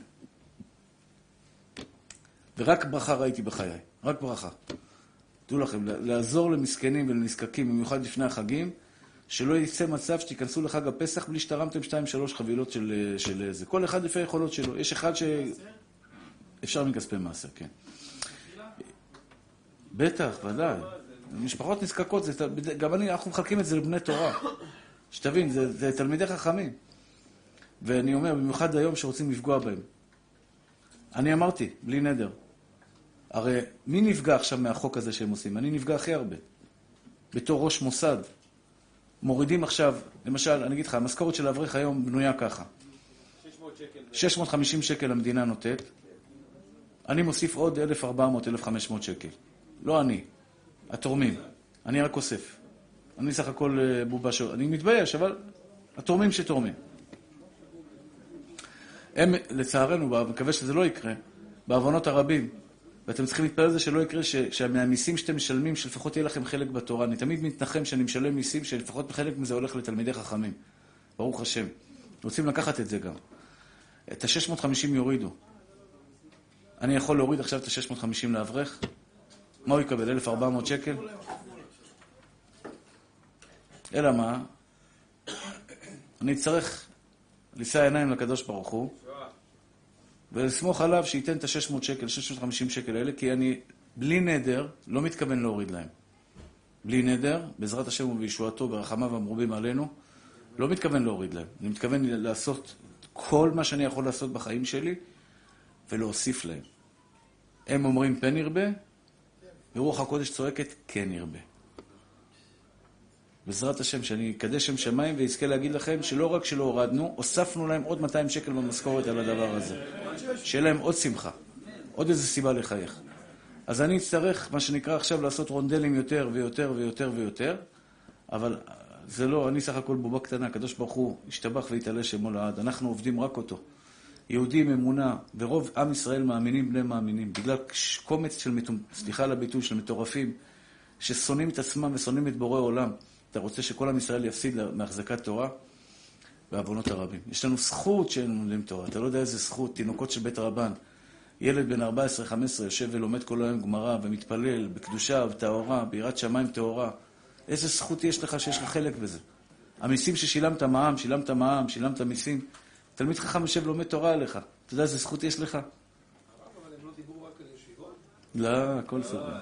ורק ברכה ראיתי בחיי, רק ברכה. תדעו לכם, לעזור למסכנים ולנזקקים, במיוחד לפני החגים, שלא יצא מצב שתיכנסו לחג הפסח בלי שתרמתם שתיים שלוש חבילות של, של זה. כל אחד לפי היכולות שלו. יש אחד ש... אפשר מכספי מעשר, כן. בטח, ודאי. משפחות נזקקות, זה, גם אני, אנחנו מחלקים את זה לבני תורה. שתבין, זה, זה תלמידי חכמים. ואני אומר, במיוחד היום שרוצים לפגוע בהם. אני אמרתי, בלי נדר. הרי מי נפגע עכשיו מהחוק הזה שהם עושים? אני נפגע הכי הרבה. בתור ראש מוסד. מורידים עכשיו, למשל, אני אגיד לך, המשכורת של האברך היום בנויה ככה. שש מאות וחמישים שקל המדינה נותנת. אני מוסיף עוד אלף וארבע מאות עד אלף וחמש מאות שקל. לא אני, התורמים. אני רק אוסף. אני סך הכל בובה שור. אני מתבייש, אבל התורמים שתורמים. הם, לצערנו, מקווה שזה לא יקרה, בעוונות הרבים, ואתם צריכים להתפלל לזה שלא יקרה, שהמהמיסים שאתם משלמים, שלפחות יהיה לכם חלק בתורה. אני תמיד מתנחם שאני משלם מיסים, שלפחות חלק מזה הולך לתלמידי חכמים. ברוך השם. רוצים לקחת את זה גם. את ה-שש מאות וחמישים יורידו. אני יכול להוריד עכשיו את ה-שש מאות וחמישים לאברך? מה הוא יקבל? אלף וארבע מאות שקל? אלא מה? אני צריך לישא עיניים לקדוש ברוך הוא, ולסמוך עליו שייתן את ה-שש מאות שקל, שש מאות וחמישים שקל האלה, כי אני בלי נדר לא מתכוון להוריד להם. בלי נדר, בעזרת השם ובישועתו, ברחמיו המרובים עלינו, לא מתכוון להוריד להם. אני מתכוון לעשות כל מה שאני יכול לעשות בחיים שלי, ולהוסיף להם. הם אומרים פן ירבה, ורוח הקודש צועקת כן ירבה. בעזרת השם שאני אקדש שם שמיים ויזכה להגיד לכם שלא רק שלא הורדנו, הוספנו להם עוד מאתיים שקל במשכורת על הדבר הזה. שיהיה להם עוד שמחה, עוד איזו סיבה לחייך. אז אני אצטרך, מה שנקרא עכשיו, לעשות רונדלים יותר ויותר ויותר ויותר, אבל זה לא, אני סך הכל בובה קטנה, הקדוש ברוך הוא ישתבח ויתעלה שמו לעד. אנחנו עובדים רק אותו. יהודים אמונה, ורוב עם ישראל מאמינים בני מאמינים, בגלל קומץ של, סליחה על הביטוי, של מטורפים, ששונאים את עצמם ושונאים את בורא עולם. אתה רוצה שכל עם ישראל יפסיד מהחזקת תורה? בעוונות הרבים. יש לנו זכות שאין לומדים תורה. אתה לא יודע איזה זכות, תינוקות של בית רבן. ילד בן ארבע עשרה חמש עשרה יושב ולומד כל היום גמרא ומתפלל בקדושה וטהרה, ביראת שמיים טהורה. איזה זכות יש לך שיש לך חלק בזה? המיסים ששילמת מע"מ, שילמת מע"מ, שילמת מיסים. תלמיד חכם יושב לומד תורה עליך. אתה יודע איזה זכות יש לך? אבל הם לא דיברו רק על ישיבות? לא, הכל סבבה.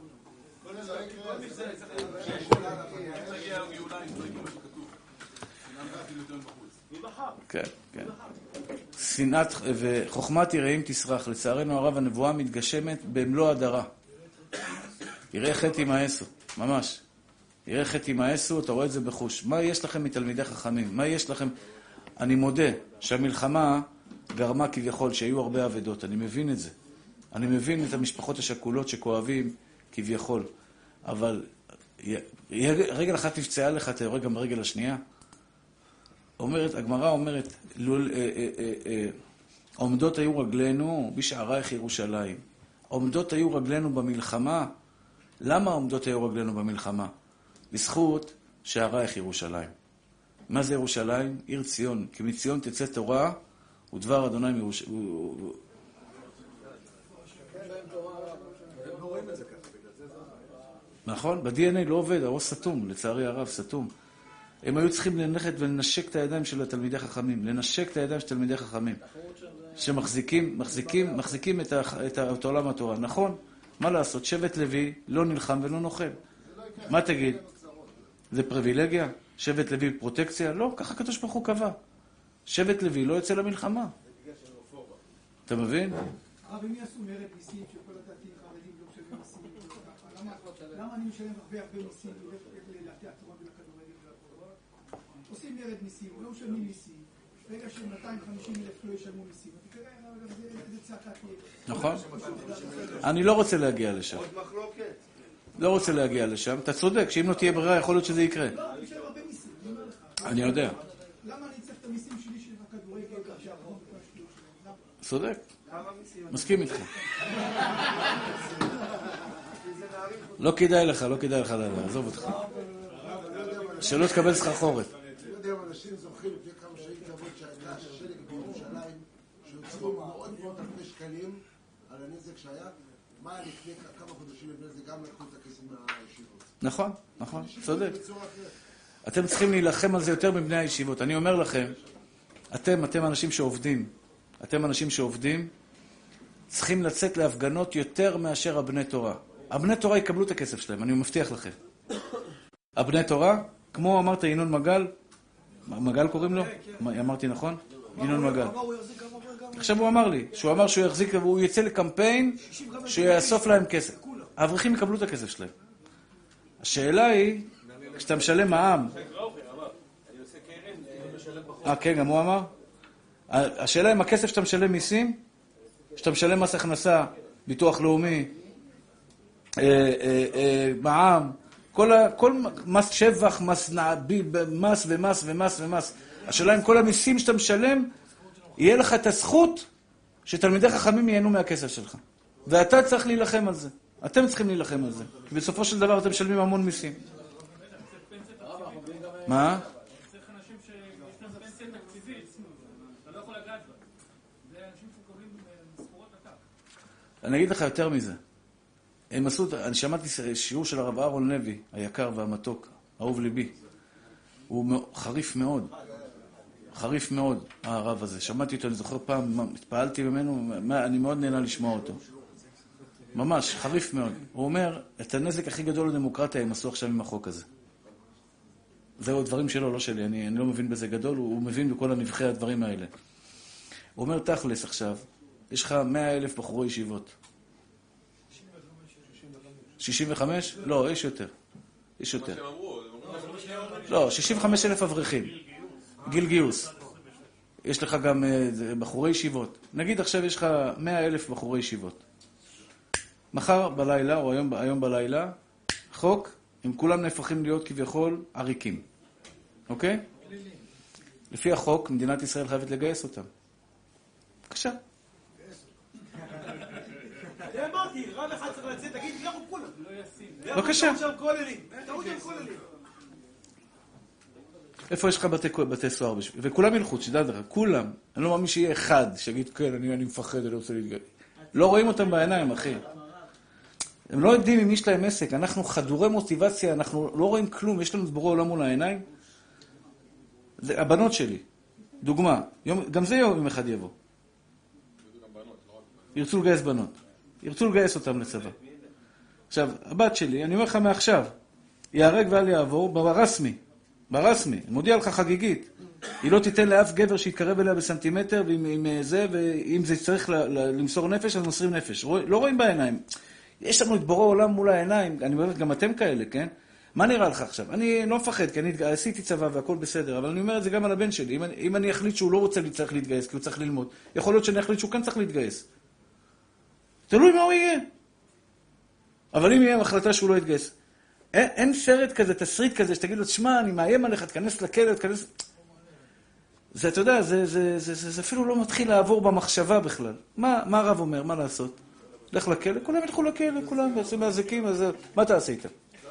כן, כן. שנאת וחוכמת יראים תסרח. לצערנו הרב הנבואה מתגשמת במלוא הדרה. יראה חטא ימאסו, ממש. יראה חטא ימאסו, אתה רואה את זה בחוש. מה יש לכם מתלמידי חכמים? מה יש לכם? אני מודה שהמלחמה גרמה כביכול שהיו הרבה עבדות. אני מבין את זה. אני מבין את המשפחות השכולות שכואבים כביכול. אבל רגל אחת נפצעה לך, אתה יורד גם ברגל השנייה. אומרת, הגמרא אומרת, לול, אה, אה, אה, אה, עומדות היו רגלינו בשערייך ירושלים. עומדות היו רגלינו במלחמה. למה עומדות היו רגלינו במלחמה? בזכות שערייך ירושלים. מה זה ירושלים? עיר ציון. כי מציון תצא תורה ודבר אדוני מירושלים. נכון? ב-די אן איי לא עובד, הראש סתום, לצערי הרב סתום. הם היו צריכים ללכת ולנשק את הידיים של התלמידי חכמים, לנשק את הידיים של תלמידי חכמים, שמחזיקים, מחזיקים, מחזיקים את, ה, את, ה, את עולם התורה. נכון? מה לעשות? שבט לוי לא נלחם ולא נוכל. מה תגיד? זה פריבילגיה? שבט לוי פרוטקציה? לא, ככה הקדוש ברוך הוא קבע. שבט לוי לא יוצא למלחמה. אתה מבין? הרב, אם יעשו מרד מיסים שכל הדתיים חרדים לא משלמים מיסים, למה אני משלם הרבה הרבה מיסים לתיאטרון ולכדורגל ולכל? עושים מרד מיסים, לא משלמים מיסים, ברגע ש-מאתיים וחמישים אלף לא ישלמו מיסים, תראה, איזה צעקה תהיה. נכון. אני לא רוצה להגיע לשם. עוד מחלוקת. לא רוצה להגיע לשם. אתה צודק, שאם לא תהיה ברירה, יכול להיות שזה יקרה. לא, אני משלם הרבה מיסים, אני אומר לך. אני יודע. למה אני צריך את המיסים שלי של הכדורגל והשערון וכל השטויות שלהם? צודק. מסכים איתך. לא כדאי לך, לא כדאי לך לדעת, עזוב אותך. שלא תקבל סחרחורת. אני יודע אם אנשים זוכרים לפני כמה שנים כמות שהייתה שלג בירושלים, שהוצאו מאות מאות אלפי שקלים על הנזק שהיה, מה לפני כמה חודשים לפני זה גם לקחו את הכסף מהישיבות. נכון, נכון, צודק. אתם צריכים להילחם על זה יותר מבני הישיבות. אני אומר לכם, אתם, אתם אנשים שעובדים, אתם אנשים שעובדים, צריכים לצאת להפגנות יותר מאשר הבני תורה. הבני תורה יקבלו את הכסף שלהם, אני מבטיח לכם. הבני תורה, כמו אמרת ינון מגל, מגל קוראים לו? אמרתי נכון? ינון מגל. עכשיו הוא אמר לי, שהוא אמר שהוא יחזיק, והוא יצא לקמפיין שיאסוף להם כסף. האברכים יקבלו את הכסף שלהם. השאלה היא, כשאתה משלם מע"מ... אה, כן, גם הוא אמר? השאלה אם הכסף שאתה משלם מיסים, שאתה משלם מס הכנסה, ביטוח לאומי, מע"מ, כל מס שבח, מס ומס ומס ומס ומס. השאלה אם כל המיסים שאתה משלם, יהיה לך את הזכות שתלמידי חכמים ייהנו מהכסף שלך. ואתה צריך להילחם על זה. אתם צריכים להילחם על זה. כי בסופו של דבר אתם משלמים המון מיסים. מה? צריך אנשים שיש להם פנסיה תקציבית, אתה לא יכול לגעת בה. זה אנשים שקוראים משכורות עתק. אני אגיד לך יותר מזה. הם עשו, אני שמעתי שיעור של הרב אהרון לוי, היקר והמתוק, אהוב ליבי. הוא חריף מאוד. חריף מאוד, הרב הזה. שמעתי אותו, אני זוכר פעם, התפעלתי ממנו, אני מאוד נהנה לשמוע אותו. ממש, חריף מאוד. הוא אומר, את הנזק הכי גדול לדמוקרטיה הם עשו עכשיו עם החוק הזה. זהו דברים שלו, לא שלי, אני, אני לא מבין בזה גדול, הוא, הוא מבין בכל הנבחי הדברים האלה. הוא אומר, תכלס עכשיו, יש לך מאה אלף בחורי ישיבות. שישים וחמש? לא, יש יותר. יש יותר. לא, שישים וחמישה אלף אברכים. גיל גיוס. יש לך גם uh, בחורי ישיבות. נגיד עכשיו יש לך מאה אלף בחורי ישיבות. מחר בלילה, או היום, היום בלילה, חוק, הם כולם נהפכים להיות כביכול עריקים. אוקיי? לפי החוק, מדינת ישראל חייבת לגייס אותם. בבקשה. זה אמרתי, רב אחד צריך לצאת, תגיד, לכו כולם. לא ישים. בבקשה. לכו שם כוללים. תראו שם כוללים. איפה יש לך בתי, בתי סוהר? וכולם ילכו, שדע לך, כולם. אני לא מאמין שיהיה אחד שיגיד, כן, אני, אני מפחד, אני רוצה להתגייס. לא רואים אותם בעיניים, אחי. הם לא יודעים אם יש להם עסק. אנחנו חדורי מוטיבציה, אנחנו לא רואים כלום. יש לנו בורא עולם מול העיניים. זה, הבנות שלי, דוגמה, יום, גם זה יום אחד יבוא. ירצו לגייס בנות. ירצו לגייס אותם לצבא. עכשיו, הבת שלי, אני אומר לך מעכשיו, יהרג ואל יעבור ברסמי. ברסמי. אני מודיע לך חגיגית. היא לא תיתן לאף גבר שיתקרב אליה בסנטימטר, ועם, עם זה, ואם זה צריך ל, ל, למסור נפש, אז מוסרים נפש. רוא, לא רואים בעיניים. יש לנו את בורא עולם מול העיניים. אני אומר, גם אתם כאלה, כן? מה נראה לך עכשיו? אני לא מפחד, כי אני עשיתי צבא והכל בסדר, אבל אני אומר את זה גם על הבן שלי. אם אני, אם אני אחליט שהוא לא רוצה צריך להתגייס, כי הוא צריך ללמוד, יכול להיות שאני אחליט שהוא כן צריך להתגייס. תלוי מה הוא יהיה. אבל אם יהיה החלטה שהוא לא יתגייס, אין, אין סרט כזה, תסריט כזה, שתגיד לו, תשמע, אני מאיים עליך, תכנס לכלא, תכנס... זה, אתה יודע, זה, זה, זה, זה, זה אפילו לא מתחיל לעבור במחשבה בכלל. מה, מה הרב אומר? מה לעשות? לך לכלא, כולם ילכו לכלא, כולם בעצם מהזקים, אז מה אתה עשית?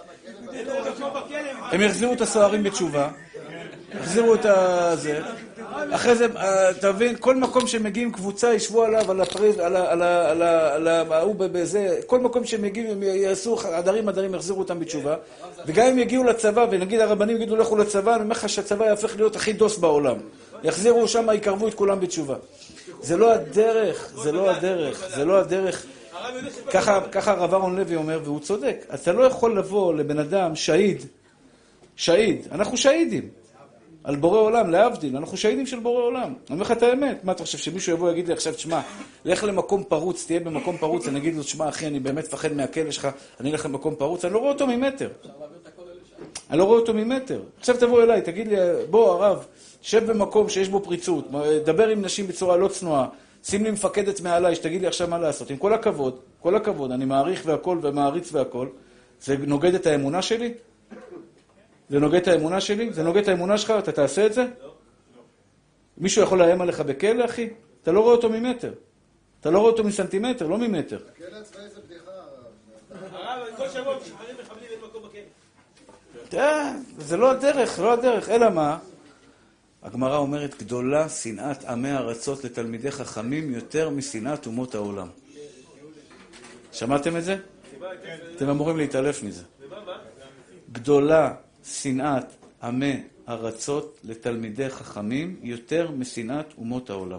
הם יחזירו את הסוהרים בתשובה, יחזירו את זה, אחרי זה, אתה מבין, כל מקום שמגיעים קבוצה, ישבו עליו, על הפריז, על ה... על ה... על ה... על ה... הוא בזה, כל מקום שמגיעים, הם יעשו עדרים עדרים, יחזירו אותם בתשובה, וגם אם יגיעו לצבא, ונגיד הרבנים יגידו לכו לצבא, אני אומר לך שהצבא יהפך להיות הכי דוס בעולם. יחזירו שם, יקרבו את כולם בתשובה. זה לא הדרך, זה לא הדרך, זה לא הדרך. ככה, ככה הרב אהרון לוי אומר, והוא צודק. אתה לא יכול לבוא לבן אדם שהיד, שהיד, אנחנו שהידים. על בורא עולם, להבדיל, אנחנו שהידים של בורא עולם. אני אומר לך את האמת. מה אתה חושב, שמישהו יבוא ויגיד לי עכשיו, תשמע, לך למקום פרוץ, תהיה במקום פרוץ, אני אגיד לו, תשמע, אחי, אני באמת פחד מהכלא שלך, אני אלך למקום פרוץ, אני לא רואה אותו ממטר. אני לא רואה אותו ממטר. עכשיו תבוא אליי, תגיד לי, בוא הרב, שב במקום שיש בו פריצות, דבר עם נשים בצורה לא צנועה, שים לי מפקדת מעליי, שתגיד לי עכשיו מה לעשות. עם כל הכבוד, כל הכבוד, אני מעריך והכל ומעריץ והכל, זה נוגד את האמונה שלי? זה נוגד את האמונה שלי? זה נוגד את האמונה שלך? אתה תעשה את זה? מישהו יכול לאיים עליך בכלא, אחי? אתה לא רואה אותו ממטר. אתה לא רואה אותו מסנטימטר, לא ממטר. הכלא הצבאי זה בדיחה. הרב, כל שבוע משחררים מחבלים את מקום בכלא. זה לא הדרך, לא הדרך. אלא מה? הגמרא אומרת, גדולה שנאת עמי ארצות לתלמידי חכמים יותר משנאת אומות העולם. שמעתם את זה? אתם אמורים להתעלף מזה. גדולה שנאת עמי ארצות לתלמידי חכמים יותר משנאת אומות העולם.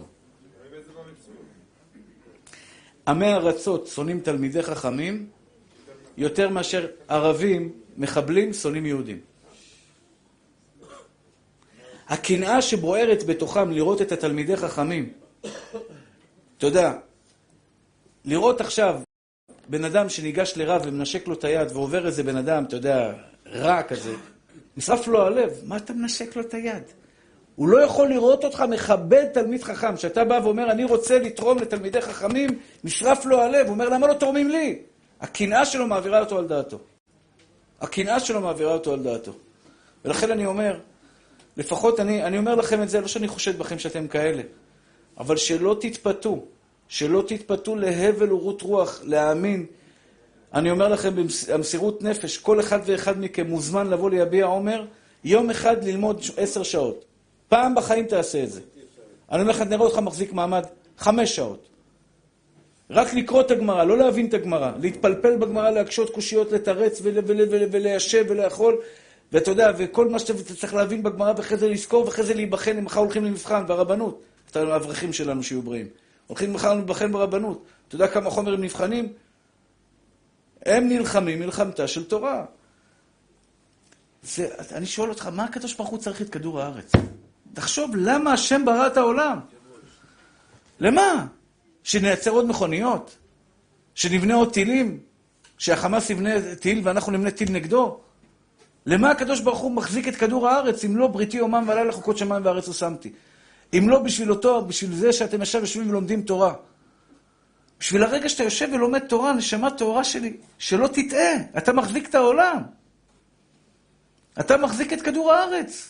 עמי ארצות שונאים תלמידי חכמים יותר מאשר ערבים מחבלים שונאים יהודים. הקנאה שבוערת בתוכם לראות את התלמידי חכמים. אתה יודע, לראות עכשיו בן אדם שניגש לרב ומנשק לו את היד ועובר איזה בן אדם, אתה יודע, רע כזה, נשרף לו הלב. מה אתה מנשק לו את היד? הוא לא יכול לראות אותך מכבד תלמיד חכם. שאתה בא ואומר, אני רוצה לתרום לתלמידי חכמים, נשרף לו הלב. הוא אומר, למה לא תורמים לי? הקנאה שלו מעבירה אותו על דעתו. הקנאה שלו מעבירה אותו על דעתו. ולכן אני אומר, לפחות אני, אני אומר לכם את זה, לא שאני חושד בכם שאתם כאלה, אבל שלא תתפתו, שלא תתפתו להבל ורות רוח, להאמין. אני אומר לכם במסירות נפש, כל אחד ואחד מכם מוזמן לבוא ליביע עומר, יום אחד ללמוד עשר שעות. פעם בחיים תעשה את זה. אני אומר לך, נראה אותך מחזיק מעמד חמש שעות. רק לקרוא את הגמרא, לא להבין את הגמרא, להתפלפל בגמרא, להקשות קושיות, לתרץ וליישב ולאכול, ואתה יודע, וכל מה שאתה צריך להבין בגמרא, ואחרי זה לזכור, ואחרי זה להיבחן, אם מחר הולכים למבחן, והרבנות, את האברכים שלנו שיהיו בריאים. הולכים מחר להיבחן ברבנות. אתה יודע כמה חומר הם נבחנים? הם נלחמים מלחמתה של תורה. זה, אני שואל אותך, מה הקדוש ברוך הוא צריך את כדור הארץ? תחשוב, למה השם ברא את העולם? למה? שנייצר עוד מכוניות? שנבנה עוד טילים? שהחמאס יבנה טיל ואנחנו נבנה טיל נגדו? למה הקדוש ברוך הוא מחזיק את כדור הארץ? אם לא בריתי יומם ולילה חוקות שמיים וארץ ושמתי. אם לא בשביל אותו, בשביל זה שאתם ישב יושבים ולומדים תורה. בשביל הרגע שאתה יושב ולומד תורה, נשמה תורה שלי, שלא תטעה. אתה מחזיק את העולם. אתה מחזיק את כדור הארץ.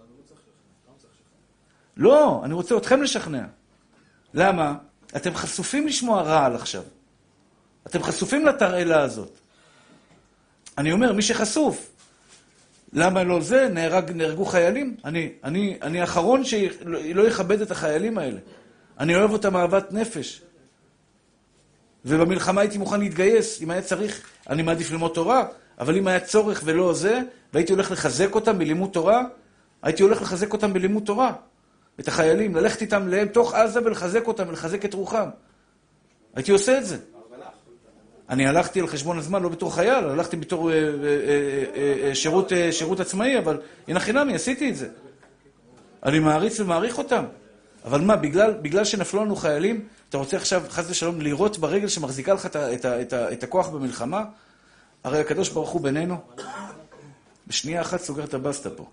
לא, אני רוצה אתכם לשכנע. למה? אתם חשופים לשמוע רעל עכשיו. אתם חשופים לתרעלה הזאת. אני אומר, מי שחשוף, למה לא זה? נהרג, נהרגו חיילים? אני, אני, אני האחרון שלא יכבד את החיילים האלה. אני אוהב אותם אהבת נפש. ובמלחמה הייתי מוכן להתגייס. אם היה צריך, אני מעדיף ללמוד תורה, אבל אם היה צורך ולא זה, והייתי הולך לחזק אותם בלימוד תורה, הייתי הולך לחזק אותם בלימוד תורה. את החיילים, ללכת איתם להם תוך עזה ולחזק אותם ולחזק את רוחם. הייתי עושה את זה. אני הלכתי על חשבון הזמן, לא בתור חייל, הלכתי בתור אה, אה, אה, אה, שירות, אה, שירות עצמאי, אבל הנה חינמי, עשיתי את זה. אני מעריץ ומעריך אותם. אבל מה, בגלל, בגלל שנפלו לנו חיילים, אתה רוצה עכשיו, חס ושלום, לירות ברגל שמחזיקה לך את, את, את, את הכוח במלחמה? הרי הקדוש ברוך הוא בינינו, בשנייה אחת סוגר את הבסטה פה.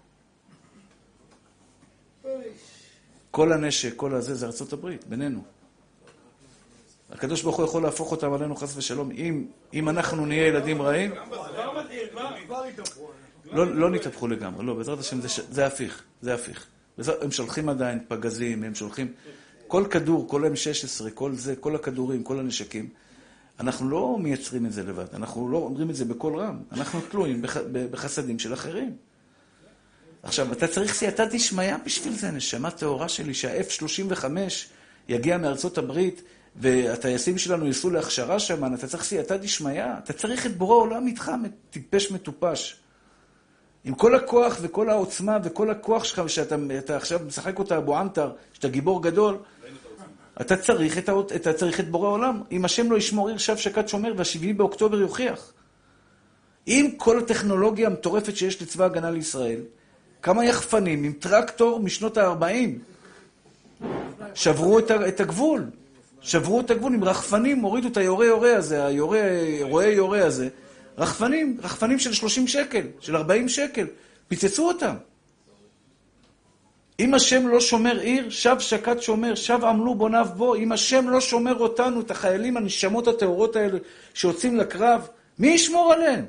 כל הנשק, כל הזה, זה ארצות הברית, בינינו. הקדוש ברוך הוא יכול להפוך אותם עלינו חס ושלום, אם, אם אנחנו נהיה ילדים רעים, לא, לא נתהפכו לגמרי, לא, בעזרת השם זה, זה הפיך, זה הפיך. הם שולחים עדיין פגזים, הם שולחים, כל כדור, כל אם שש עשרה, כל זה, כל הכדורים, כל הנשקים, אנחנו לא מייצרים את זה לבד, אנחנו לא אומרים את זה בכל רם, אנחנו תלויים בח, בחסדים של אחרים. עכשיו, אתה צריך סייעתא דשמיא בשביל זה, נשמה תאורה שלי, שה-אף שלושים וחמש יגיע מארצות הברית, והטייסים שלנו ייסעו להכשרה שם, אתה צריך סייעתא דשמיא, אתה צריך את בורא עולם איתך, טיפש מטופש. עם כל הכוח וכל העוצמה וכל הכוח שלך, שאתה אתה עכשיו משחק אותה אבו ענתר, שאתה גיבור גדול, אתה צריך את, אתה צריך את בורא עולם. אם השם לא ישמור עיר שב שקד שומר, והשביעי באוקטובר יוכיח. עם כל הטכנולוגיה המטורפת שיש לצבא הגנה לישראל, כמה יחפנים עם טרקטור משנות ה-ארבעים שברו את, את הגבול. שברו את הגבול עם רחפנים, הורידו את היורה יורה הזה, היורה, רואה יורה הזה, רחפנים, רחפנים של שלושים שקל, של ארבעים שקל, פיצצו אותם. אם השם לא שומר עיר, שב שקד שומר, שב עמלו בוניו בו. אם השם לא שומר אותנו, את החיילים, הנשמות התאורות האלה שיוצאים לקרב, מי ישמור עליהם?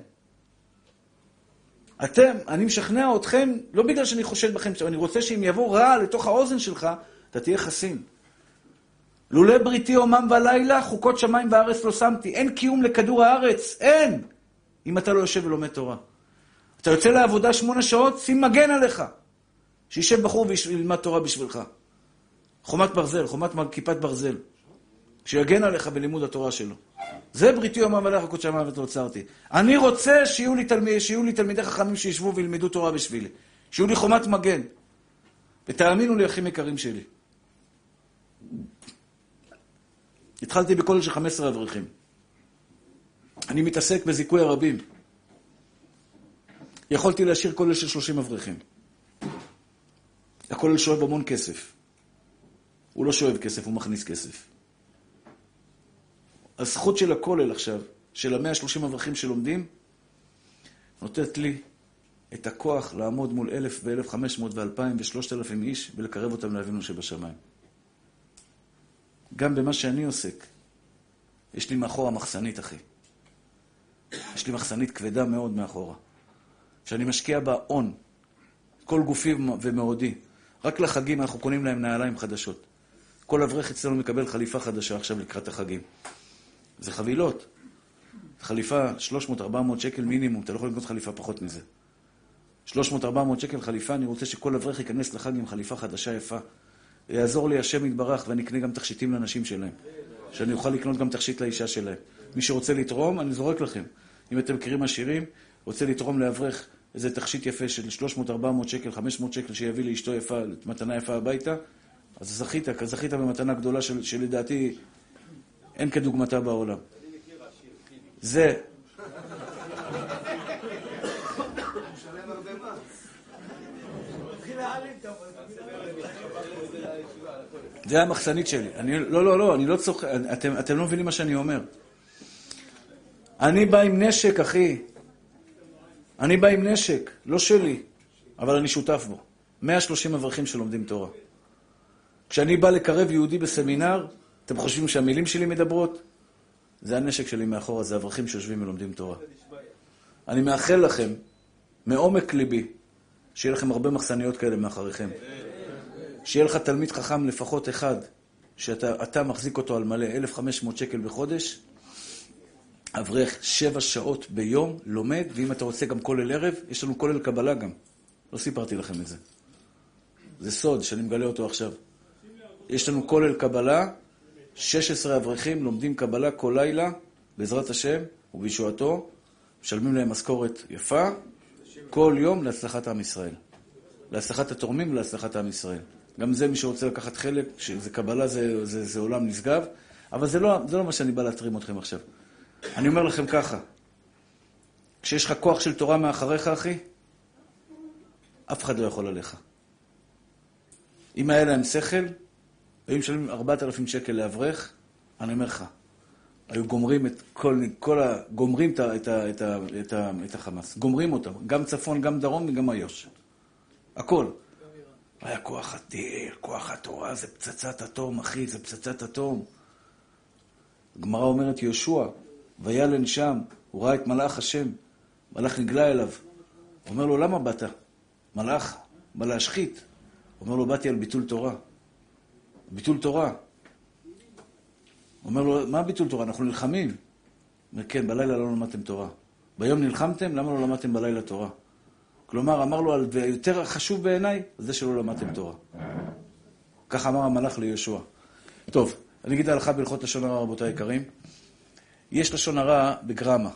אתם, אני משכנע אתכם, לא בגלל שאני חושד בכם, אני רוצה שאם יבוא רע לתוך האוזן שלך, אתה תהיה חסין. לולא בריתי יומם ולילה, חוקות שמיים וארץ לא שמתי. אין קיום לכדור הארץ, אין. אם אתה לא יושב ולומד תורה. אתה יוצא לעבודה שמונה שעות, שים מגן עליך. שישב בחור וילמד תורה בשבילך. חומת ברזל, חומת כיפת ברזל. שיגן עליך בלימוד התורה שלו. זה בריתי יומם ולילה, חוקות שמיים וארץ לא שמתי. אני רוצה שיהיו לי, תלמיד, שיהיו לי תלמידי חכמים שישבו וילמדו תורה בשבילי. שיהיו לי חומת מגן. ותאמינו לי, אחים יקרים שלי. התחלתי בכולל של חמישה עשר אברכים. אני מתעסק בזיכוי הרבים. יכולתי להשאיר כולל של שלושים אברכים. הכולל שואב המון כסף. הוא לא שואב כסף, הוא מכניס כסף. הזכות של הכולל עכשיו, של ה-מאה ושלושים אברכים שלומדים, נותנת לי את הכוח לעמוד מול אלף ואלף וחמש מאות ואלפיים ושלושת אלפים איש ולקרב אותם לאבינו שבשמיים. גם במה שאני עוסק, יש לי מאחור המחסנית, אחי. יש לי מחסנית כבדה מאוד מאחורה, שאני משקיע בה הון, כל גופי ומאודי. רק לחגים אנחנו קונים להם נעליים חדשות. כל אברך אצלנו מקבל חליפה חדשה עכשיו לקראת החגים. זה חבילות. חליפה שלוש מאות ארבע מאות שקל מינימום, אתה לא יכול לקנות חליפה פחות מזה. שלוש מאות ארבע מאות שקל חליפה, אני רוצה שכל אברך ייכנס לחג עם חליפה חדשה יפה. יעזור לי השם יתברך ואני אקנה גם תכשיטים לנשים שלהם. שאני אוכל לקנות גם תכשיט לאישה שלהם. מי שרוצה לתרום, אני זורק לכם. אם אתם מכירים עשירים, רוצה לתרום לאברך איזה תכשיט יפה של שלוש מאות ארבע מאות שקל, חמש מאות שקל שיביא לאשתו יפה, מתנה יפה הביתה, אז זכית, זכית במתנה גדולה של, שלדעתי אין כדוגמתה בעולם. זה... זה המחסנית שלי. אני, לא, לא, לא, אני לא צוחק, אתם, אתם לא מבינים מה שאני אומר. אני בא עם נשק, אחי. אני בא עם נשק, לא שלי, אבל אני שותף בו. מאה ושלושים אברכים שלומדים תורה. כשאני בא לקרב יהודי בסמינר, אתם חושבים שהמילים שלי מדברות? זה הנשק שלי מאחורה, זה אברכים שיושבים ולומדים תורה. אני מאחל לכם, מעומק ליבי, שיהיה לכם הרבה מחסניות כאלה מאחריכם. שיהיה לך תלמיד חכם לפחות אחד, שאתה אתה מחזיק אותו על מלא, אלף וחמש מאות שקל בחודש, אברך שבע שעות ביום, לומד, ואם אתה רוצה גם כולל ערב, יש לנו כולל קבלה גם. לא סיפרתי לכם את זה. זה סוד שאני מגלה אותו עכשיו. יש לנו כולל קבלה, שש עשרה אברכים לומדים קבלה כל לילה, בעזרת השם ובישועתו, משלמים להם משכורת יפה, כל יום להצלחת עם ישראל. להצלחת התורמים ולהצלחת עם ישראל. גם זה מי שרוצה לקחת חלק, שזה קבלה, זה, זה, זה עולם נשגב, אבל זה לא, זה לא מה שאני בא להתרים אתכם עכשיו. אני אומר לכם ככה, כשיש לך כוח של תורה מאחריך, אחי, אף אחד לא יכול עליך. אם היה להם שכל, היו משלמים ארבעת אלפים שקל לאברך, אני אומר לך, היו גומרים את כל, כל ה, גומרים את, את, את, את, את החמאס, גומרים אותם, גם צפון, גם דרום וגם איו"ש. הכל. היה כוח אדיר, כוח התורה, זה פצצת אטום, אחי, זה פצצת אטום. הגמרא אומרת יהושע, וילן שם, הוא ראה את מלאך השם, מלאך נגלה אליו. הוא אומר לו, למה באת? מלאך, בא להשחית. הוא אומר לו, באתי על ביטול תורה. ביטול תורה. הוא אומר לו, מה ביטול תורה? אנחנו נלחמים. הוא אומר, כן, בלילה לא למדתם תורה. ביום נלחמתם, למה לא למדתם בלילה תורה? כלומר, אמר לו, ויותר חשוב בעיניי, זה שלא למדתם תורה. ככה אמר המלאך ליהושע. טוב, אני אגיד הלכה בהלכות לשון הרע, רבותיי היקרים. יש לשון הרע בגרמה,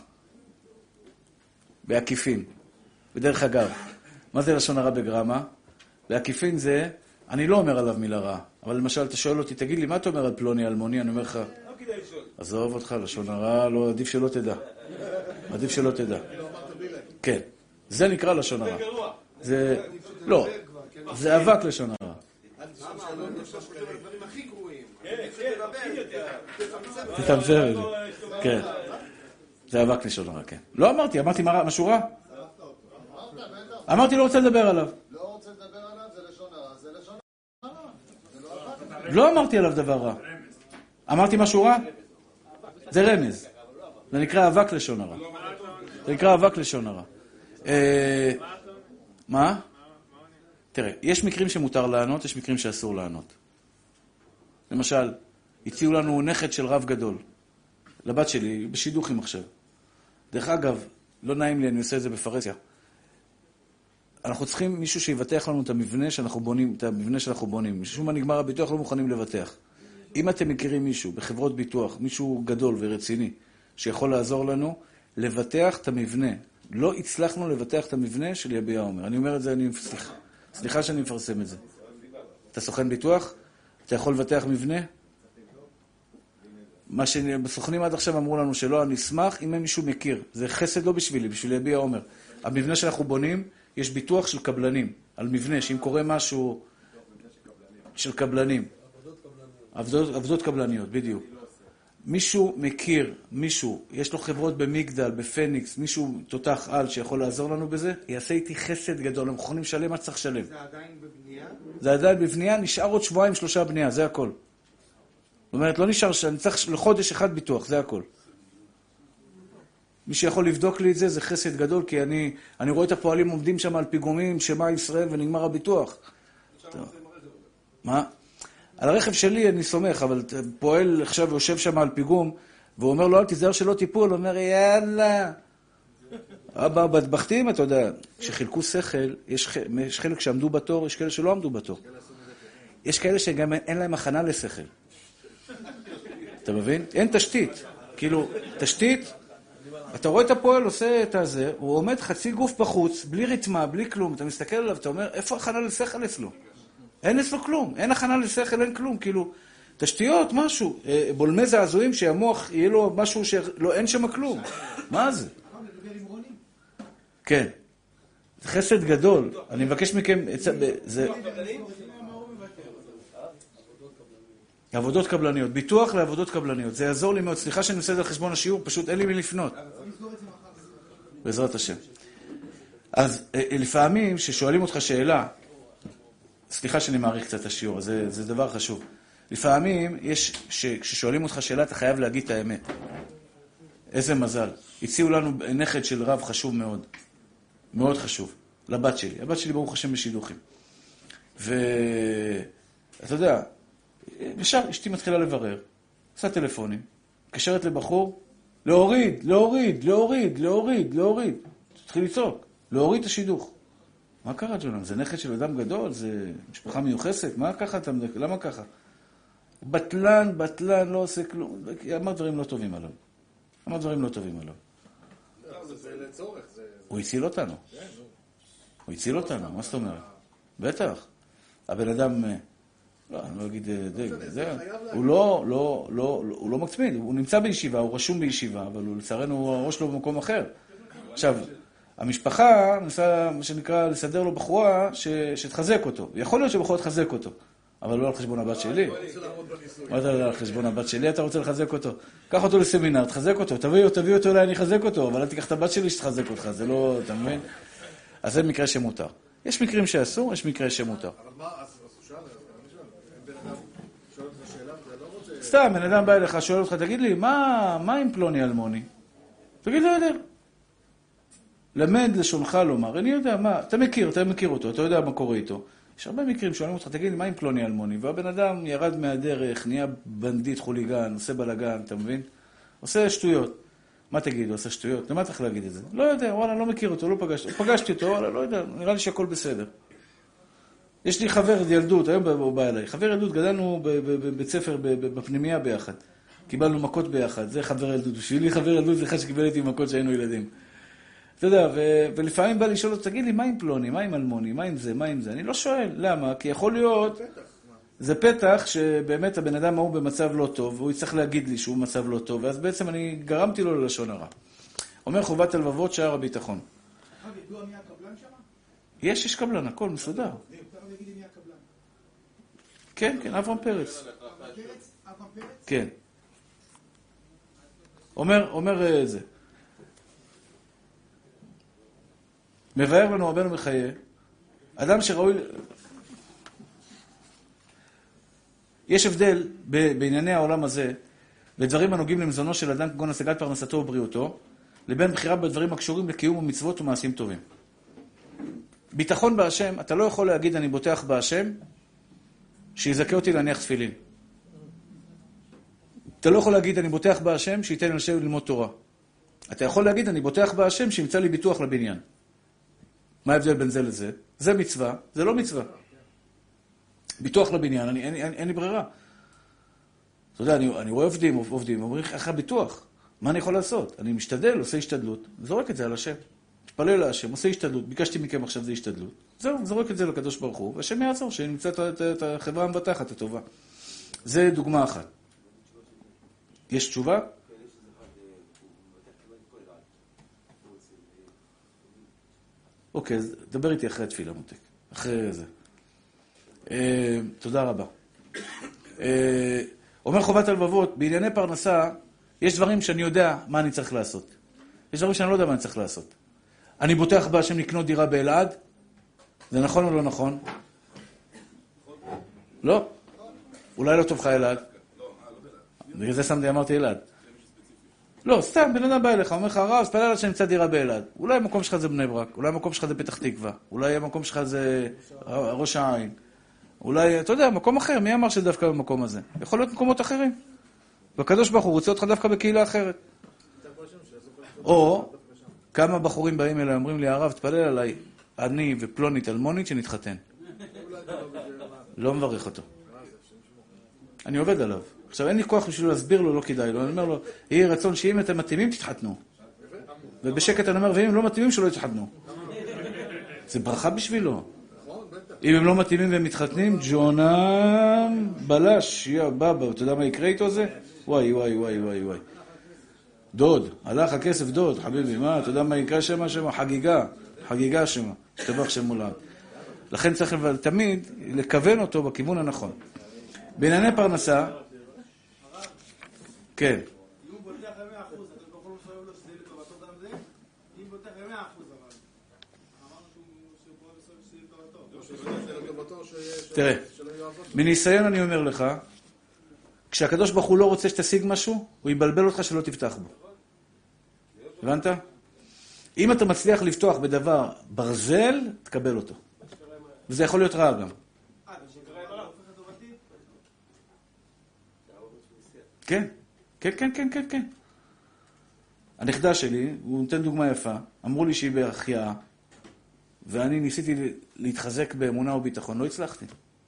בעקיפין. בדרך אגב, מה זה לשון הרע בגרמה? בעקיפין זה, אני לא אומר עליו מילה רעה, אבל למשל, אתה שואל אותי, תגיד לי, מה אתה אומר על פלוני, אלמוני? אני אומר לך, עזוב אותך, לשון הרע, לא, עדיף שלא תדע. עדיף שלא תדע. כן. זה נקרא לשון הרע. זה, לא, זה אבק לשון הרע. תתמצר את זה. כן. זה אבק לשון הרע, כן. לא אמרתי, אמרתי משהו רע? אמרתי לא רוצה לדבר עליו. לא רוצה לדבר עליו, זה לשון הרע, זה לשון הרע. לא אמרתי עליו דבר רע. אמרתי משהו רע? זה רמז. זה נקרא אבק לשון הרע. זה נקרא אבק לשון הרע. מה? תראה, יש מקרים שמותר לענות, יש מקרים שאסור לענות. למשל, הציעו לנו נכד של רב גדול. לבת שלי, בשידוכים עכשיו. דרך אגב, לא נעים לי, אני עושה את זה בפרסיה. אנחנו צריכים מישהו שיבטח לנו את המבנה שאנחנו בונים, את המבנה שאנחנו בונים. משום מה נגמר הביטוח, לא מוכנים לבטח. אם אתם מכירים מישהו בחברות ביטוח, מישהו גדול ורציני, שיכול לעזור לנו, לבטח את המבנה. לא הצלחנו לבטח את המבנה של יביע עומר. אני אומר את זה, אני סליחה. סליחה שאני מפרסם את זה. אתה סוכן ביטוח? אתה יכול לבטח מבנה? מה שבסוכנים עד עכשיו אמרו לנו שלא, אני אשמח אם מישהו מכיר. זה חסד לא בשבילי, בשביל יביע עומר. המבנה שאנחנו בונים, יש ביטוח של קבלנים. על מבנה, שאם קורה משהו של קבלנים. עבדות, עבדות קבלניות, בדיוק. מישהו מכיר, מישהו, יש לו חברות במגדל, בפניקס, מישהו תותח על שיכול לעזור לנו בזה, יעשה איתי חסד גדול, הם מוכנים לשלם מה צריך לשלם. זה עדיין בבנייה? זה עדיין בבנייה, נשאר עוד שבועיים שלושה בנייה, זה הכל. זאת אומרת, לא נשאר, אני צריך לחודש אחד ביטוח, זה הכל. מי שיכול לבדוק לי את זה, זה חסד גדול, כי אני, אני רואה את הפועלים עומדים שם על פיגומים, שמה ישראל ונגמר הביטוח. מה? על הרכב שלי אני סומך, אבל פועל עכשיו יושב שם על פיגום, והוא אומר לו, אל תיזהר שלא טיפול, הוא אומר, יאללה. אבא, בטבחתים, אתה יודע, כשחילקו שכל, יש, יש חלק שעמדו בתור, יש כאלה שלא עמדו בתור. יש כאלה שגם אין להם הכנה לשכל. אתה מבין? אין תשתית. כאילו, תשתית, אתה רואה את הפועל, עושה את הזה, הוא עומד חצי גוף בחוץ, בלי ריתמה, בלי כלום, אתה מסתכל עליו, אתה אומר, איפה הכנה לשכל אצלו? אין אצלו כלום, אין הכנה לשכל, אין כלום, כאילו, תשתיות, משהו, בולמי זעזועים שהמוח יהיה לו משהו שלא, אין שם כלום. מה זה? כן. זה חסד גדול. אני מבקש מכם, זה... עבודות קבלניות. ביטוח לעבודות קבלניות. זה יעזור לי מאוד. סליחה שאני עושה את זה על חשבון השיעור, פשוט אין לי מי לפנות. בעזרת השם. אז לפעמים ששואלים אותך שאלה, סליחה שאני מעריך קצת את השיעור, זה, זה דבר חשוב. לפעמים יש, כששואלים אותך שאלה, אתה חייב להגיד את האמת. איזה מזל. הציעו לנו נכד של רב חשוב מאוד. מאוד חשוב. לבת שלי. הבת שלי ברוך השם בשידוכים. ואתה יודע, ישר אשתי מתחילה לברר. עושה טלפונים. קשרת לבחור. להוריד, להוריד, להוריד, להוריד, להוריד. תתחיל לצעוק. להוריד את השידוך. מה קרה, ג'ונן? זה נכד של אדם גדול? זה משפחה מיוחסת? מה ככה? למה ככה? בטלן, בטלן, לא עושה כלום. אמר דברים לא טובים עליו. אמר דברים לא טובים עליו. הוא הציל אותנו. הוא הציל אותנו, מה זאת אומרת? בטח. הבן אדם, לא, אני לא אגיד, הוא לא, לא, לא, הוא לא מצמיד, הוא נמצא בישיבה, הוא רשום בישיבה, אבל הוא לצערנו, הראש לו במקום אחר. עכשיו, המשפחה נסה, מה שנקרא, לסדר לו בחורה שתחזק אותו. יכול להיות שבחורה תחזק אותו, אבל לא על חשבון הבת שלי. מה אתה על חשבון הבת שלי? אתה רוצה לחזק אותו? קח אותו לסמינר, תחזק אותו. תביא אותו, תביא אותו אליי, אני אחזק אותו, אבל אל תיקח את הבת שלי שתחזק אותך, זה לא, אתה מבין? אז זה מקרה שמותר. יש מקרים שאסור, יש מקרה שמותר. אבל מה, אז הוא שאל, אני שואל, בן אדם שואל אותך שאלה, זה לא רוצה... סתם, בן אדם בא אליך, שואל אותך, תגיד לי, מה עם פלוני אלמוני? תגיד, לא יודע. למד לשונך לומר, אני יודע, מה, אתה מכיר, אתה מכיר אותו, אתה יודע מה קורה איתו. יש הרבה מקרים שואלים אותך, תגיד לי, מה עם פלוני אלמוני? והבן אדם ירד מהדרך, נהיה בנדיט חוליגן, עושה בלגן, אתה מבין? עושה שטויות. מה תגיד, הוא עושה שטויות? למה צריך להגיד את זה? לא יודע, וואלה, לא מכיר אותו, לא פגשתי. פגשתי אותו, וואלה, לא יודע, נראה לי שהכל בסדר. יש לי חבר ילדות, היום הוא בא אליי. חבר ילדות, גדלנו בבית ספר, בפנימייה ביחד. קיבלנו מכות ביחד, זה חבר ילדות. בשבילי חבר ילדות זה אחד שקיבל איתי מכות שהיינו ילדים. אתה יודע, ו- ולפעמים בא לשאול אותו, תגיד לי, מה עם פלוני, מה עם אלמוני, מה עם זה, מה עם זה? אני לא שואל, למה? כי יכול להיות, זה פתח שבאמת הבן אדם הוא במצב לא טוב, והוא יצטרך להגיד לי שהוא במצב לא טוב, ואז בעצם אני גרמתי לו ללשון הרע. אומר חובת הלבבות, שער הביטחון. אבי, ידוע מי הקבלן שם? יש, יש קבלן, הכל מסודר. אתה לא להגיד לי מי הקבלן. כן, כן, אברהם פרץ. פרץ? אברהם פרץ? כן. אומר, אומר זה. מבאר לנו רבנו מחיי, אדם שראוי... יש הבדל בענייני העולם הזה, בדברים הנוגעים למזונו של אדם כגון השגת פרנסתו ובריאותו, לבין בחירה בדברים הקשורים לקיום ומצוות ומעשים טובים. ביטחון בהשם, אתה לא יכול להגיד אני בוטח בהשם, שיזכה אותי להניח תפילין. אתה לא יכול להגיד אני בוטח בהשם, שייתן לי לשבת ללמוד תורה. אתה יכול להגיד אני בוטח בהשם, שימצא לי ביטוח לבניין. מה ההבדל בין זה לזה? זה מצווה, זה לא מצווה. ביטוח לבניין, אני, אין, אין, אין לי ברירה. אתה יודע, אני, אני רואה עובדים, עובדים, אומרים, איך הביטוח? מה אני יכול לעשות? אני משתדל, עושה השתדלות, זורק את זה על השם. מתפלל להשם, עושה השתדלות, ביקשתי מכם עכשיו זה השתדלות. זהו, זורק את זה לקדוש ברוך הוא, והשם יעצור, שנמצא את, את, את החברה המבטחת הטובה. זה דוגמה אחת. יש תשובה? אוקיי, אז דבר איתי אחרי התפילה, מותק. אחרי זה. אה, תודה רבה. אה, אומר חובת הלבבות, בענייני פרנסה, יש דברים שאני יודע מה אני צריך לעשות. יש דברים שאני לא יודע מה אני צריך לעשות. אני בוטח בהשם לקנות דירה באלעד? זה נכון או לא נכון? לא? אולי לא טוב לך אלעד? בגלל זה שמתי, אמרתי אלעד. לא, סתם, בן אדם בא אליך, אומר לך, הרב, תפלל עליי שאני אמצא דירה באלעד. אולי המקום שלך זה בני ברק, אולי המקום שלך זה פתח תקווה, אולי המקום שלך זה ראש העין. אולי, אתה יודע, מקום אחר, מי אמר שדווקא במקום הזה? יכול להיות מקומות אחרים. והקדוש ברוך הוא רוצה אותך דווקא בקהילה אחרת. או, כמה בחורים באים אליי, אומרים לי, הרב, תפלל עליי, אני ופלונית אלמונית שנתחתן. לא מברך אותו. אני עובד עליו. עכשיו, אין לי כוח בשביל להסביר לו, לא כדאי לו. אני אומר לו, יהיה רצון שאם אתם מתאימים, תתחתנו. ובשקט אני אומר, ואם הם לא מתאימים, שלא יתחתנו. זה ברכה בשבילו. אם הם לא מתאימים והם מתחתנים, ג'ונן בלש, יא בבא, אתה יודע מה יקרה איתו זה? וואי, וואי, וואי, וואי, וואי. דוד, הלך הכסף דוד, חביבי, מה? אתה יודע מה יקרה שמה שמה? חגיגה, חגיגה שמה. שתבח שם מולד. לכן צריך תמיד לכוון אותו בכיוון הנכון. בענייני פרנסה, כן. אם הוא בוטח ב-מאה אחוז, אתם לא יכולים לחייב לו שזה יהיה לטובתו גם זה? אם בוטח ב-מאה אחוז, אבל אמרנו שהוא פועל בסוף שזה יהיה לטובתו. תראה, מניסיון אני אומר לך, כשהקדוש ברוך הוא לא רוצה שתשיג משהו, הוא יבלבל אותך שלא תפתח בו. הבנת? אם אתה מצליח לפתוח בדבר ברזל, תקבל אותו. וזה יכול להיות רע גם. כן, כן, כן, כן, כן, כן. הנכדה שלי, הוא נותן דוגמה יפה, אמרו לי שהיא בהחייאה, ואני ניסיתי להתחזק באמונה וביטחון, לא הצלחתי.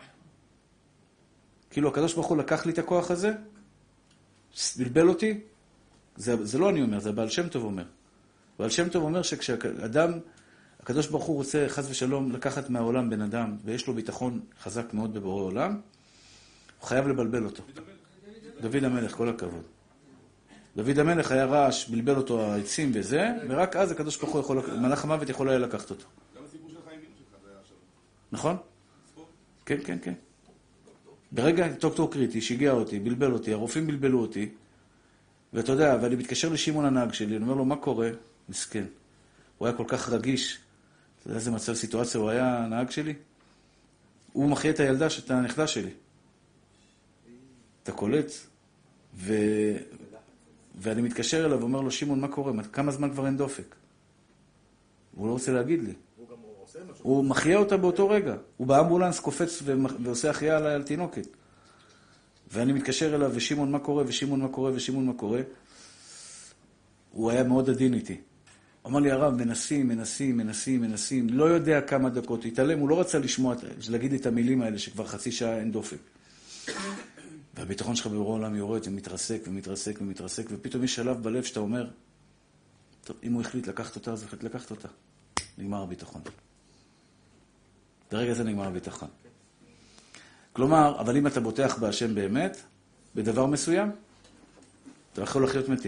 כאילו הקדוש ברוך הוא לקח לי את הכוח הזה, בלבל אותי, זה, זה לא אני אומר, זה הבעל שם טוב אומר. הבעל שם טוב אומר שכשאדם, הקדוש ברוך הוא רוצה חס ושלום לקחת מהעולם בן אדם, ויש לו ביטחון חזק מאוד בבורא עולם, הוא חייב לבלבל אותו. דוד המלך, כל הכבוד. דוד המלך היה רעש, בלבל אותו העצים וזה, ורק אז הקדוש ברוך הוא יכול, מלאך המוות יכול היה לקחת אותו. גם הסיפור של חיים שלך זה היה עכשיו. נכון? כן, כן, כן. ברגע דוקטור קריטי, שיגע אותי, בלבל אותי, הרופאים בלבלו אותי, ואתה יודע, ואני מתקשר לשמעון הנהג שלי, אני אומר לו, מה קורה? מסכן. הוא היה כל כך רגיש. אתה יודע איזה מצב סיטואציה הוא היה הנהג שלי? הוא מחיה את הילדה, את הנכדה שלי. אתה קולט, ו... ואני מתקשר אליו ואומר לו, שמעון, מה קורה? כמה זמן כבר אין דופק? הוא לא רוצה להגיד לי. הוא גם עושה משהו. הוא מחיה אותה באותו רגע. הוא באמבולנס קופץ ועושה החיה על, על תינוקת. ואני מתקשר אליו, ושמעון, מה קורה? ושמעון, מה קורה? ושמעון, מה קורה? הוא היה מאוד עדין איתי. אמר לי, הרב, מנסים, מנסים, מנסים, מנסים. לא יודע כמה דקות. התעלם, הוא לא רצה לשמוע, להגיד לי את המילים האלה, שכבר חצי שעה אין דופק. והביטחון שלך בבורא עולם יורד ומתרסק ומתרסק ומתרסק, ופתאום יש שלב בלב שאתה אומר, טוב, אם הוא החליט לקחת אותה, אז הוא החליט לקחת אותה. נגמר הביטחון. ברגע זה נגמר הביטחון. כלומר, אבל אם אתה בוטח בהשם באמת, בדבר מסוים, אתה יכול לחיות מתים.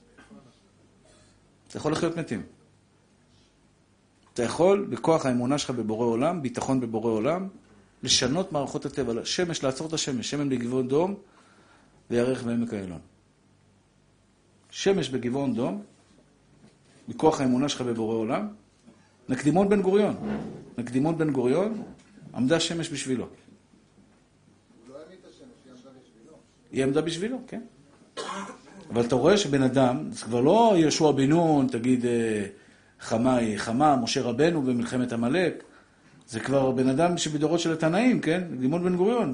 אתה יכול לחיות מתים. אתה יכול, בכוח האמונה שלך בבורא עולם, ביטחון בבורא עולם, לשנות מערכות הטבע, שמש, לעצור את השמש, שמן בגבעון דום, וירח בעמק איילון. שמש בגבעון דום, מכוח האמונה שלך בבורא עולם, נקדימון בן גוריון. נקדימון בן גוריון, עמדה שמש בשבילו. הוא לא העמיד את השמש, היא עמדה בשבילו. היא עמדה בשבילו, כן. אבל אתה רואה שבן אדם, זה כבר לא יהושע בן נון, תגיד חמה היא חמה, משה רבנו במלחמת עמלק, זה כבר בן אדם שבדורות של התנאים, כן? נקדימון בן גוריון.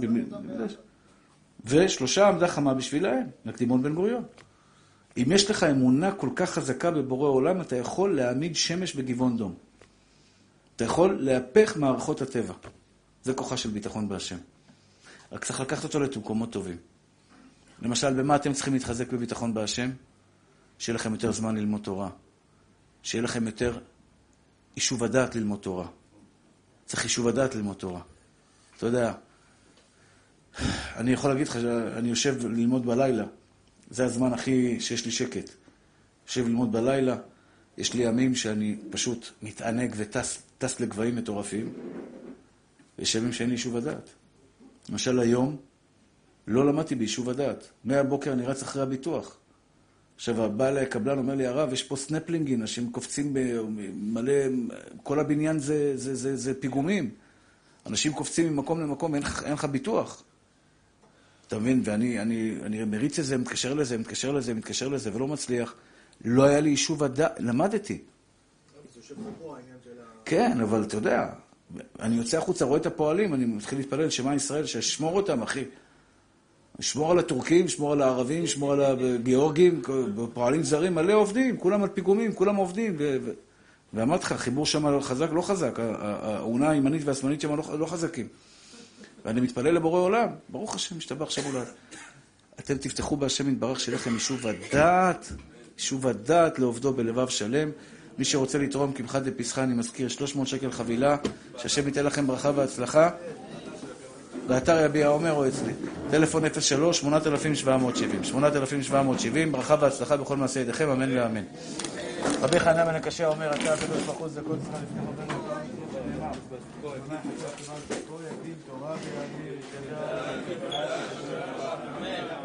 ושלושה עמדה חמה בשבילהם, נקדימון בן גוריון. אם יש לך אמונה כל כך חזקה בבורא עולם, אתה יכול להעמיד שמש בגבעון דום. אתה יכול להפך מערכות הטבע. זה כוחה של ביטחון בהשם. רק צריך לקחת אותו למקומות טובים. למשל, במה אתם צריכים להתחזק בביטחון בהשם? שיהיה לכם יותר זמן ללמוד תורה. שיהיה לכם יותר יישוב הדעת ללמוד תורה. צריך יישוב הדעת ללמוד תורה. אתה יודע, אני יכול להגיד לך שאני יושב ללמוד בלילה. זה הזמן הכי שיש לי שקט. יושב ללמוד בלילה, יש לי ימים שאני פשוט מתענג וטס טס לגבהים מטורפים, ויש ימים שאין לי יישוב הדעת. למשל היום, לא למדתי ביישוב הדעת. מהבוקר אני רץ אחרי הביטוח. עכשיו, הבא אליי הקבלן אומר לי, הרב, יש פה סנפלינגים, אנשים קופצים במלא, כל הבניין זה, זה, זה, זה פיגומים. אנשים קופצים ממקום למקום, אין, אין לך ביטוח. אתה מבין? ואני אני, אני מריץ את זה, מתקשר לזה, מתקשר לזה, מתקשר לזה, ולא מצליח. לא היה לי יישוב הדעת, למדתי. כן, אבל אתה יודע, אני יוצא החוצה, רואה את הפועלים, אני מתחיל להתפלל שמה ישראל, ששמור אותם, אחי. שמור על הטורקים, שמור על הערבים, שמור על הגיאורגים, פועלים זרים, מלא עובדים, כולם על פיגומים, כולם עובדים. ו- ו- ואמרתי לך, החיבור שם חזק, לא חזק, העונה הימנית והשמאלית שם לא, לא חזקים. ואני מתפלל לבורא עולם, ברוך השם, משתבח שם עולם. אתם תפתחו בהשם יתברך שלכם יישוב הדעת, יישוב הדעת לעובדו בלבב שלם. מי שרוצה לתרום קמחא דפסחא, אני מזכיר, שלוש מאות שקל חבילה, שהשם ייתן לכם ברכה והצלחה. באתר יביע עומר או אצלי. טלפון אפס שלוש שמונה אלף שבע מאות שבעים. שמונה אלף שבע מאות שבעים, ברכה והצלחה בכל מעשה ידיכם, אמן ואמן. רבי חנן בן הקשה אומר, אתה הקדוש ברוך הוא זכות צריכה לפני רבנו. תורה וידין, תודה.